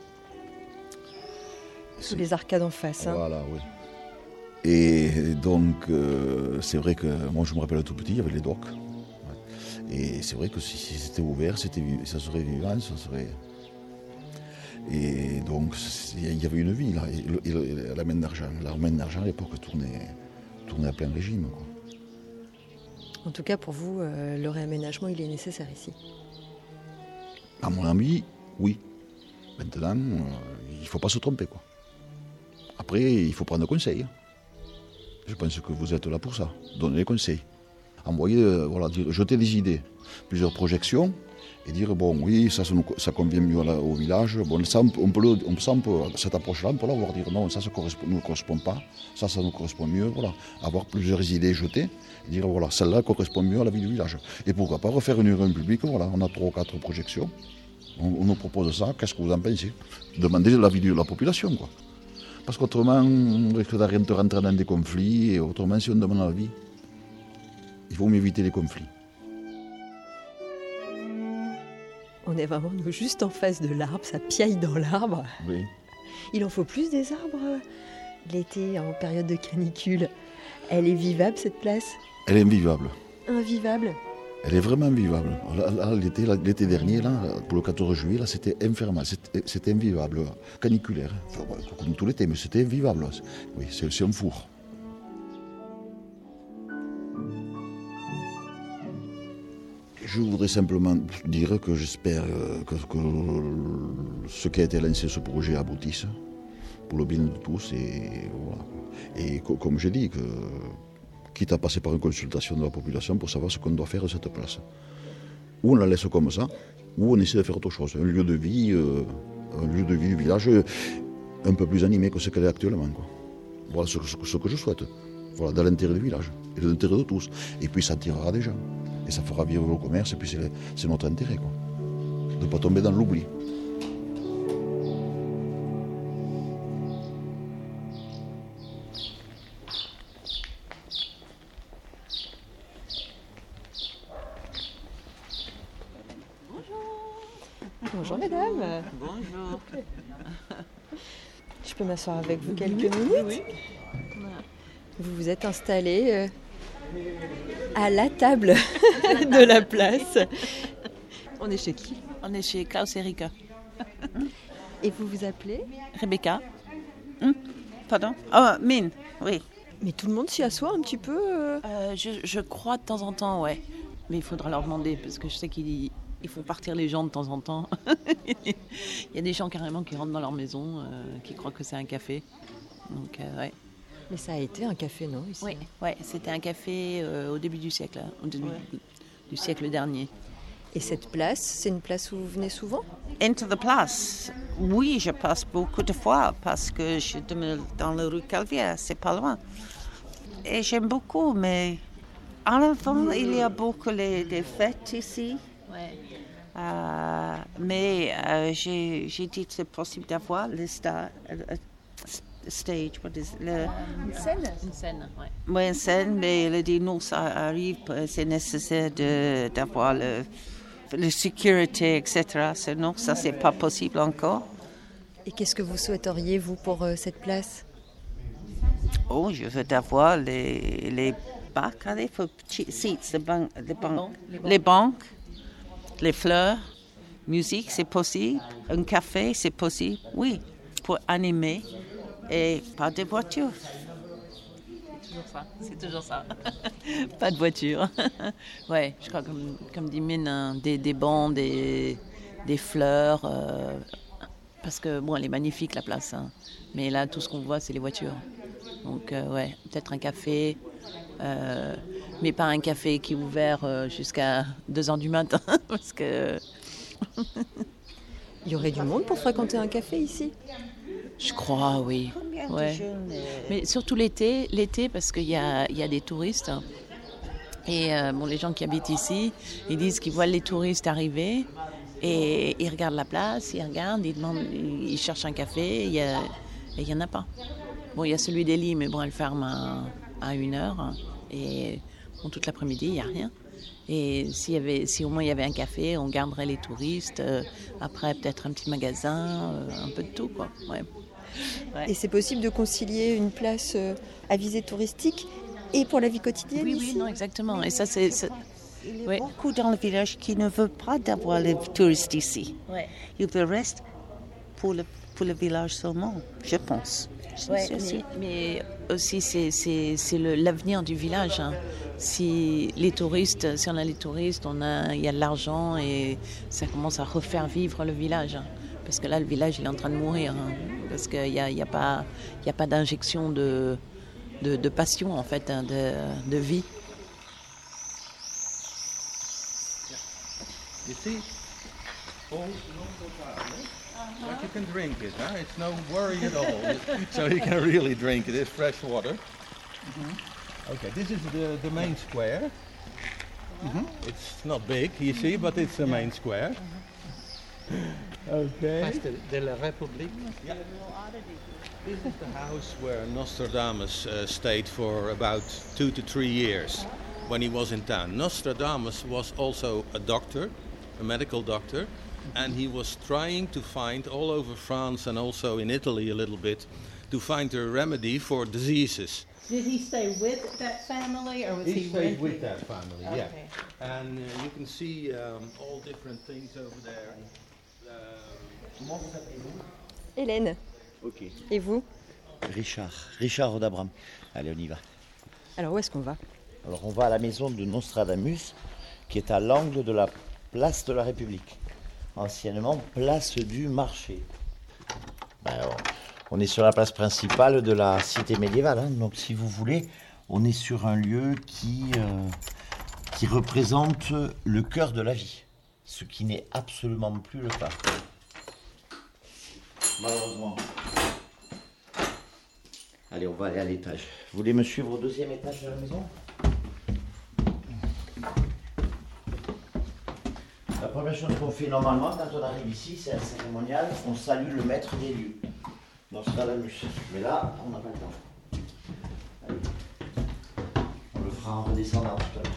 Sous les arcades en face. Voilà, oui. Et donc, c'est vrai que moi je me rappelle tout petit, il y avait les docks. Et c'est vrai que si c'était ouvert, ça serait vivant, ça serait. Et donc, il y avait une vie là. Et la main d'argent à l'époque tournait à plein régime. Quoi. En tout cas, pour vous, le réaménagement, il est nécessaire ici. À mon avis, oui. Maintenant, il ne faut pas se tromper. Quoi. Après, il faut prendre conseil. Je pense que vous êtes là pour ça, donner des conseils. Envoyer, jeter des idées, plusieurs projections, et dire, bon, oui, ça convient mieux au village. Bon, ça, cette approche-là, on peut l'avoir, dire, non, ça ne nous correspond pas, ça nous correspond mieux, voilà. Avoir plusieurs idées jetées, et dire, voilà, celle-là correspond mieux à la vie du village. Et pourquoi pas refaire une réunion publique, voilà, on a 3 ou 4 projections, on nous propose ça, qu'est-ce que vous en pensez? Demandez l'avis de la population, quoi. Parce qu'autrement, on risque de rentrer dans des conflits, et autrement, si on demande l'avis, il faut éviter les conflits. On est vraiment juste en face de l'arbre, ça piaille dans l'arbre. Oui. Il en faut plus des arbres l'été, en période de canicule. Elle est vivable, cette place? Elle est invivable. Invivable? Elle est vraiment invivable. Là, l'été dernier, là, pour le 14 juillet, là, c'était infernal, c'était invivable, caniculaire. Enfin, comme tout l'été, mais c'était invivable. Oui, c'est un four. Je voudrais simplement dire que j'espère que ce qui a été lancé, ce projet, aboutisse pour le bien de tous. Et, voilà. Et comme j'ai dit, quitte à passer par une consultation de la population pour savoir ce qu'on doit faire de cette place. Ou on la laisse comme ça, ou on essaie de faire autre chose. Un lieu de vie du village un peu plus animé que ce qu'elle est actuellement. Quoi. Voilà ce que je souhaite. Voilà, dans l'intérêt du village et de l'intérêt de tous. Et puis ça attirera des gens. Et ça fera vivre le commerce, et puis c'est notre intérêt, quoi. De ne pas tomber dans l'oubli. Bonjour mesdames. Bonjour. Je peux m'asseoir avec vous quelques minutes? Oui. Vous vous êtes installés à la table de la place. On est chez qui? On est chez Klaus et Rika. Et vous vous appelez? Rebecca. Pardon? Oh, Mine, oui. Mais tout le monde s'y assoit un petit peu Je crois de temps en temps, ouais. Mais il faudra leur demander, parce que je sais qu'ils font partir les gens de temps en temps. Il y a des gens carrément qui rentrent dans leur maison, qui croient que c'est un café. Donc, ouais. Mais ça a été un café, non ici? Oui, ouais, c'était un café au début du siècle, au début du siècle dernier. Et cette place, c'est une place où vous venez souvent? Into the Place, oui, je passe beaucoup de fois parce que je demeure dans la rue Calvière, c'est pas loin. Et j'aime beaucoup, mais à l'enfant, il y a beaucoup les fêtes ici. Ouais. Mais j'ai dit que c'est possible d'avoir le stage, une scène. Une scène, ouais. Oui, une scène, mais elle a dit non, ça arrive, c'est nécessaire d'avoir le sécurité, etc. Sinon, ça, c'est pas possible encore. Et qu'est-ce que vous souhaiteriez, vous, pour cette place? Oh, je veux avoir les bacs, les seats, les banques, les fleurs, musique, c'est possible, un café, c'est possible, oui, pour animer. Et pas de voiture. c'est toujours ça. Pas de voiture. Ouais, je crois comme dit Mine, des bancs, des fleurs, parce que bon, elle est magnifique la place, hein. Mais là tout ce qu'on voit c'est les voitures. Donc ouais, peut-être un café, mais pas un café qui est ouvert jusqu'à 2h du matin, parce que... Il y aurait du monde pour fréquenter un café ici? Je crois, oui. Ouais. Mais surtout l'été parce qu'il y a des touristes. Et bon, les gens qui habitent ici, ils disent qu'ils voient les touristes arriver et ils regardent la place, ils regardent, ils demandent, ils cherchent un café et il n'y en a pas. Bon, il y a celui d'Elie, mais bon, elle ferme à 1h. Et bon, toute l'après-midi, il n'y a rien. Et si au moins il y avait un café, on garderait les touristes. Après, peut-être un petit magasin, un peu de tout, quoi. Ouais. Ouais. Et c'est possible de concilier une place à visée touristique et pour la vie quotidienne ici? Oui, non, exactement. Et ça, c'est... Il y a beaucoup dans le village qui ne veulent pas d'avoir les touristes ici. Ouais. Ils veulent rester pour le village seulement, je pense. Ouais, mais aussi c'est l'avenir du village, hein. Si on a les touristes, il y a de l'argent et ça commence à refaire vivre le village, hein. Parce que là le village il est en train de mourir, hein. Parce qu'il y a pas d'injection de passion en fait, hein, de vie. You see, but you can drink it, huh? It's no worry at all. So you can really drink it. It's fresh water. Okay, this is the main square. It's not big, you see, but it's the main square. Okay. Place de la République. Yeah. This is the house where Nostradamus stayed for about 2 to 3 years when he was in town. Nostradamus was also a doctor, a medical doctor, and he was trying to find all over France and also in Italy a little bit to find a remedy for diseases. Did he stay with that family or was he stayed renting? with that family, yeah. Okay. And you can see all different things over there. Hélène. Ok. Et vous? Richard Rodabram. Allez, on y va. Alors où est-ce qu'on va? Alors on va à la maison de Nostradamus, qui est à l'angle de la place de la République, anciennement place du marché. Alors, on est sur la place principale de la cité médiévale, hein. Donc si vous voulez, on est sur un lieu qui représente le cœur de la vie, ce qui n'est absolument plus le cas. Malheureusement. Allez, on va aller à l'étage. Vous voulez me suivre au 2e étage de la maison? La première chose qu'on fait normalement quand on arrive ici, c'est un cérémonial, on salue le maître des lieux, Nostradamus. Mais là, on n'a pas le temps. Allez. On le fera en redescendant tout à l'heure.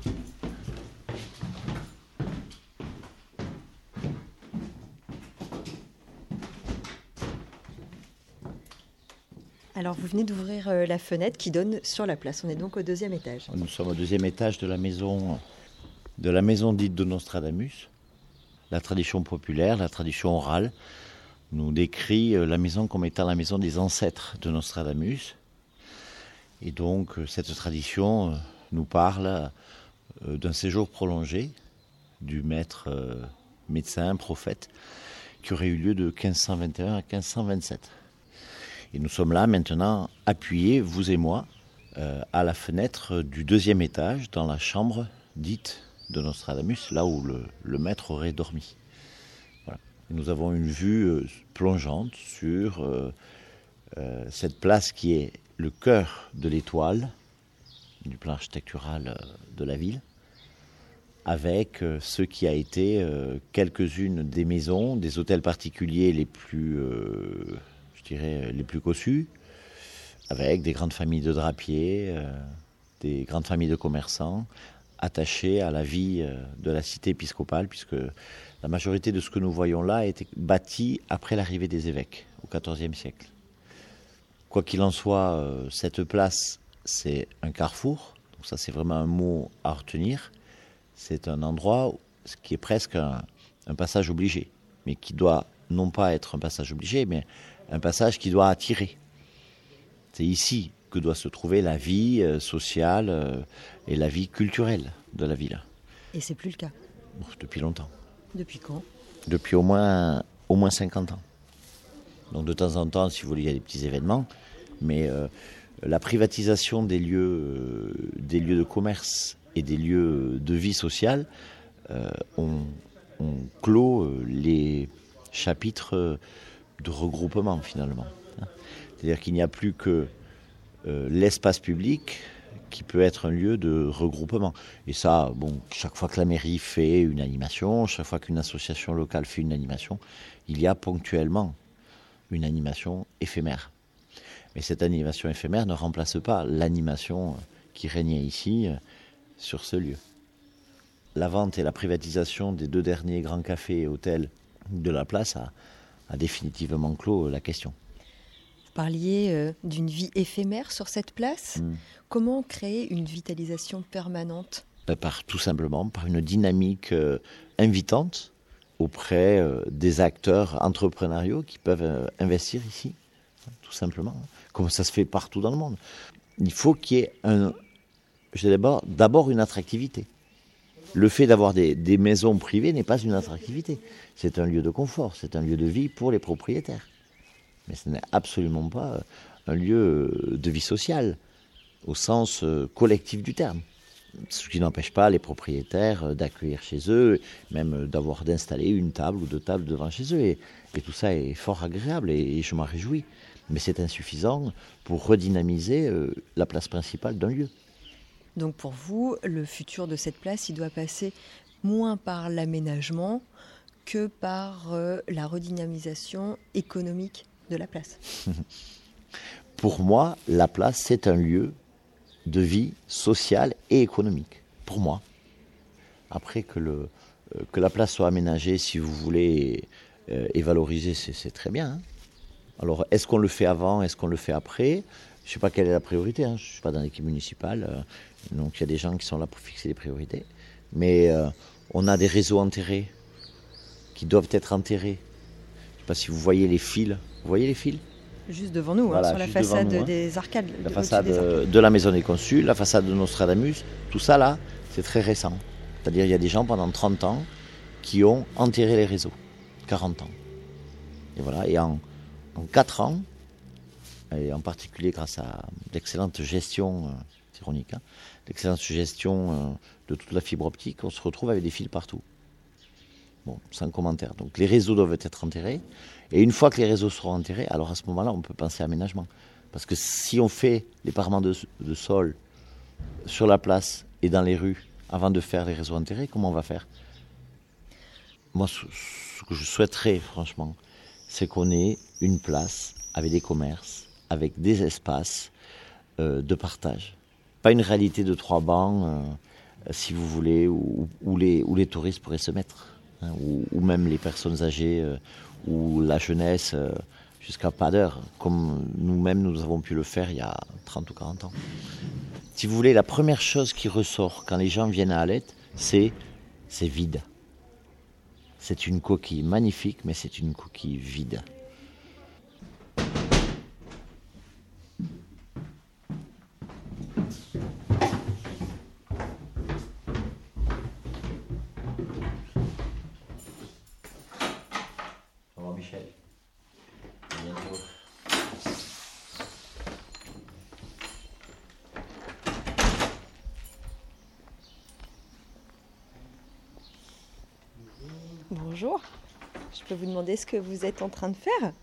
Alors vous venez d'ouvrir la fenêtre qui donne sur la place. On est donc au 2e étage. Nous sommes au 2e étage de la maison dite de Nostradamus. La tradition populaire, la tradition orale, nous décrit la maison comme étant la maison des ancêtres de Nostradamus. Et donc cette tradition nous parle d'un séjour prolongé du maître médecin, prophète, qui aurait eu lieu de 1521 à 1527. Et nous sommes là maintenant appuyés, vous et moi, à la fenêtre du 2e étage, dans la chambre dite de Nostradamus, là où le maître aurait dormi. Voilà. Et nous avons une vue plongeante sur cette place qui est le cœur de l'étoile, du plan architectural de la ville, avec ce qui a été quelques-unes des maisons, des hôtels particuliers les plus... les plus cossus, avec des grandes familles de drapiers, des grandes familles de commerçants, attachés à la vie de la cité épiscopale, puisque la majorité de ce que nous voyons là a été bâti après l'arrivée des évêques, au XIVe siècle. Quoi qu'il en soit, cette place, c'est un carrefour, donc ça c'est vraiment un mot à retenir. C'est un endroit qui est presque un passage obligé, mais qui doit non pas être un passage obligé, mais un passage qui doit attirer. C'est ici que doit se trouver la vie sociale et la vie culturelle de la ville. Et c'est plus le cas. Depuis longtemps. Depuis quand? Depuis au moins 50 ans. Donc de temps en temps, si vous voulez, il y a des petits événements, mais la privatisation des lieux de commerce et des lieux de vie sociale ont clos les chapitres de regroupement finalement. C'est-à-dire qu'il n'y a plus que l'espace public qui peut être un lieu de regroupement. Et ça, bon, chaque fois que la mairie fait une animation, chaque fois qu'une association locale fait une animation, il y a ponctuellement une animation éphémère. Mais cette animation éphémère ne remplace pas l'animation qui régnait ici sur ce lieu. La vente et la privatisation des 2 derniers grands cafés et hôtels de la place a définitivement clos la question. Vous parliez d'une vie éphémère sur cette place. Comment créer une vitalisation permanente? Tout simplement par une dynamique invitante auprès des acteurs entrepreneuriaux qui peuvent investir ici, tout simplement, comme ça se fait partout dans le monde. Il faut qu'il y ait d'abord une attractivité. Le fait d'avoir des maisons privées n'est pas une attractivité. C'est un lieu de confort, c'est un lieu de vie pour les propriétaires. Mais ce n'est absolument pas un lieu de vie sociale, au sens collectif du terme. Ce qui n'empêche pas les propriétaires d'accueillir chez eux, même d'installer une table ou 2 tables devant chez eux. Et tout ça est fort agréable et je m'en réjouis. Mais c'est insuffisant pour redynamiser la place principale d'un lieu. Donc pour vous, le futur de cette place, il doit passer moins par l'aménagement que par la redynamisation économique de la place. Pour moi, la place, c'est un lieu de vie sociale et économique. Pour moi. Après que la place soit aménagée, si vous voulez, et valorisée, c'est très bien. Hein. Alors, est-ce qu'on le fait avant, est-ce qu'on le fait après? Je ne sais pas quelle est la priorité. Hein. Je ne suis pas dans l'équipe municipale. Donc, il y a des gens qui sont là pour fixer les priorités. Mais on a des réseaux enterrés qui doivent être enterrés. Je ne sais pas si vous voyez les fils. Vous voyez les fils? Juste devant nous, voilà, sur la façade des arcades. La façade de la Maison des Consuls, la façade de Nostradamus, tout ça là, c'est très récent. C'est-à-dire il y a des gens pendant 30 ans qui ont enterré les réseaux. 40 ans. Et voilà, et en 4 ans, et en particulier grâce à l'excellente gestion, c'est ironique, hein, l'excellente gestion de toute la fibre optique, on se retrouve avec des fils partout. Bon, sans commentaire. Donc les réseaux doivent être enterrés. Et une fois que les réseaux seront enterrés, alors à ce moment-là, on peut penser à aménagement. Parce que si on fait les parements de sol sur la place et dans les rues avant de faire les réseaux enterrés, comment on va faire? Moi, ce que je souhaiterais, franchement, c'est qu'on ait une place avec des commerces, avec des espaces de partage. Pas une réalité de 3 bancs, si vous voulez, où les touristes pourraient se mettre. Hein, ou même les personnes âgées ou la jeunesse jusqu'à pas d'heure, comme nous-mêmes nous avons pu le faire il y a 30 ou 40 ans. Si vous voulez, la première chose qui ressort quand les gens viennent à Alette, c'est vide. C'est une coquille magnifique, mais c'est une coquille vide. Michel. Bonjour. Je peux vous demander ce que vous êtes en train de faire?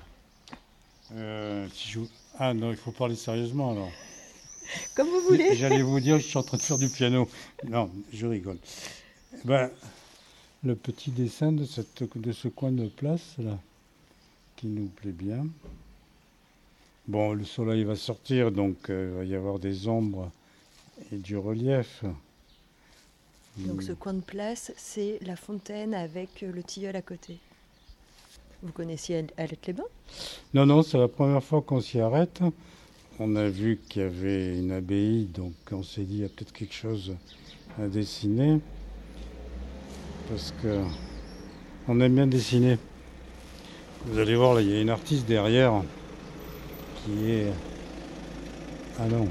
Ah non, il faut parler sérieusement alors. Comme vous voulez. J'allais vous dire que je suis en train de faire du piano. Non, je rigole. Le petit dessin de ce coin de place là, qui nous plaît bien. Bon, le soleil va sortir, donc il va y avoir des ombres et du relief. Donc ce coin de place, c'est la fontaine avec le tilleul à côté. Vous connaissiez Alette-les-Bains? Non, c'est la première fois qu'on s'y arrête. On a vu qu'il y avait une abbaye, donc on s'est dit il y a peut-être quelque chose à dessiner. Parce qu'on aime bien dessiner. Vous allez voir, là, il y a une artiste derrière qui est Ah non.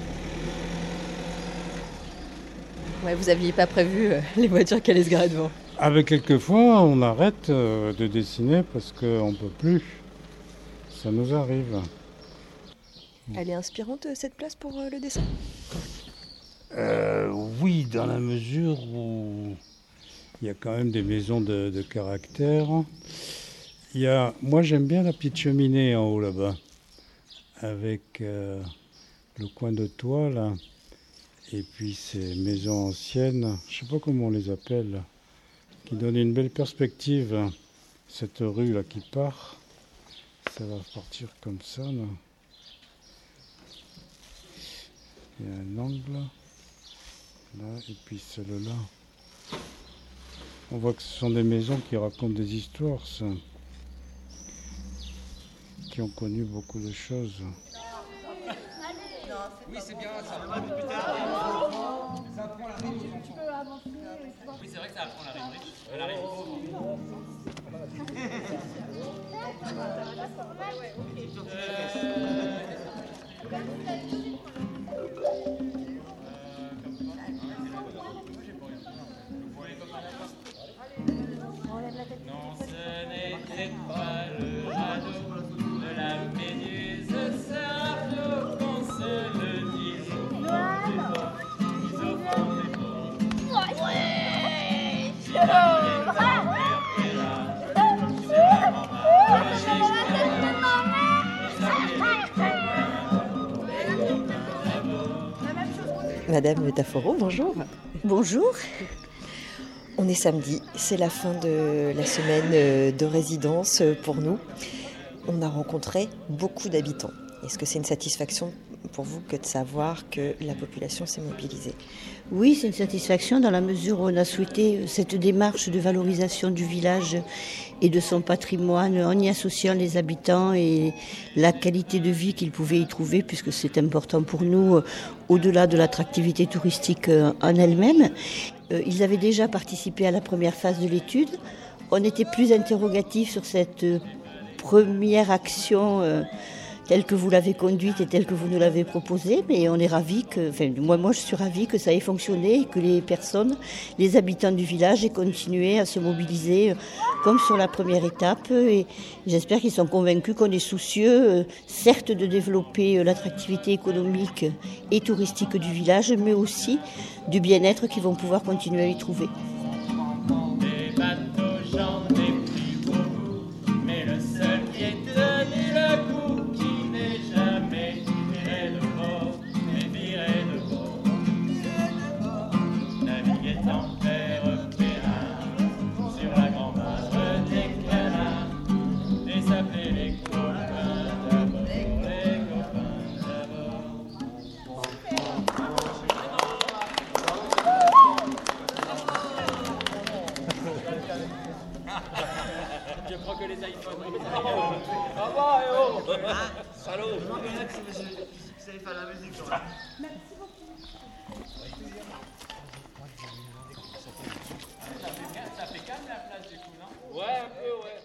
Ouais, vous n'aviez pas prévu les voitures qui allaient se garer devant. Avec quelquefois, on arrête de dessiner parce qu'on ne peut plus. Ça nous arrive. Elle est inspirante cette place pour le dessin? Oui, dans la mesure où il y a quand même des maisons de caractère. Moi j'aime bien la petite cheminée en haut là-bas, avec le coin de toit là, et puis ces maisons anciennes, je ne sais pas comment on les appelle, qui donnent une belle perspective. Cette rue là qui part, ça va partir comme ça là. Il y a un angle là, et puis celle-là. On voit que ce sont des maisons qui racontent des histoires, ça. Qui ont connu beaucoup de choses. Oui, c'est bien, ça apprend plus tard. Ça apprend la rive. Tu peux avancer. Oui, c'est vrai que ça apprend la rive riche. La rive pauvre. Non, ce n'était pas le radeau de la Méduse, ça qu'on se le dise. Ils offrent des mots. Madame Métaphoro, bonjour. Bonjour. On est samedi, c'est la fin de la semaine de résidence pour nous. On a rencontré beaucoup d'habitants. Est-ce que c'est une satisfaction pour vous que de savoir que la population s'est mobilisée? Oui, c'est une satisfaction dans la mesure où on a souhaité cette démarche de valorisation du village et de son patrimoine en y associant les habitants et la qualité de vie qu'ils pouvaient y trouver, puisque c'est important pour nous, au-delà de l'attractivité touristique en elle-même. Ils avaient déjà participé à la première phase de l'étude. On était plus interrogatifs sur cette première action telle que vous l'avez conduite et telle que vous nous l'avez proposée, mais on est ravis moi je suis ravie que ça ait fonctionné et que les personnes, les habitants du village aient continué à se mobiliser comme sur la première étape, et j'espère qu'ils sont convaincus qu'on est soucieux, certes de développer l'attractivité économique et touristique du village, mais aussi du bien-être qu'ils vont pouvoir continuer à y trouver. Des bateaux, j'en ai pris beaucoup, mais le seul qui ait tenu le coup, qui n'est jamais viré de bord, mais viré de bord. Naviguer en terre pérenne, sur la grande marge des canards, et s'appeler les copains d'abord, les copains d'abord. Je crois que les iPhones. Ah bah, eh oh! Salaud! Vous savez faire la musique, quand même. Merci beaucoup. Ça fait calme la place, du coup, non? Ouais, un peu, ouais.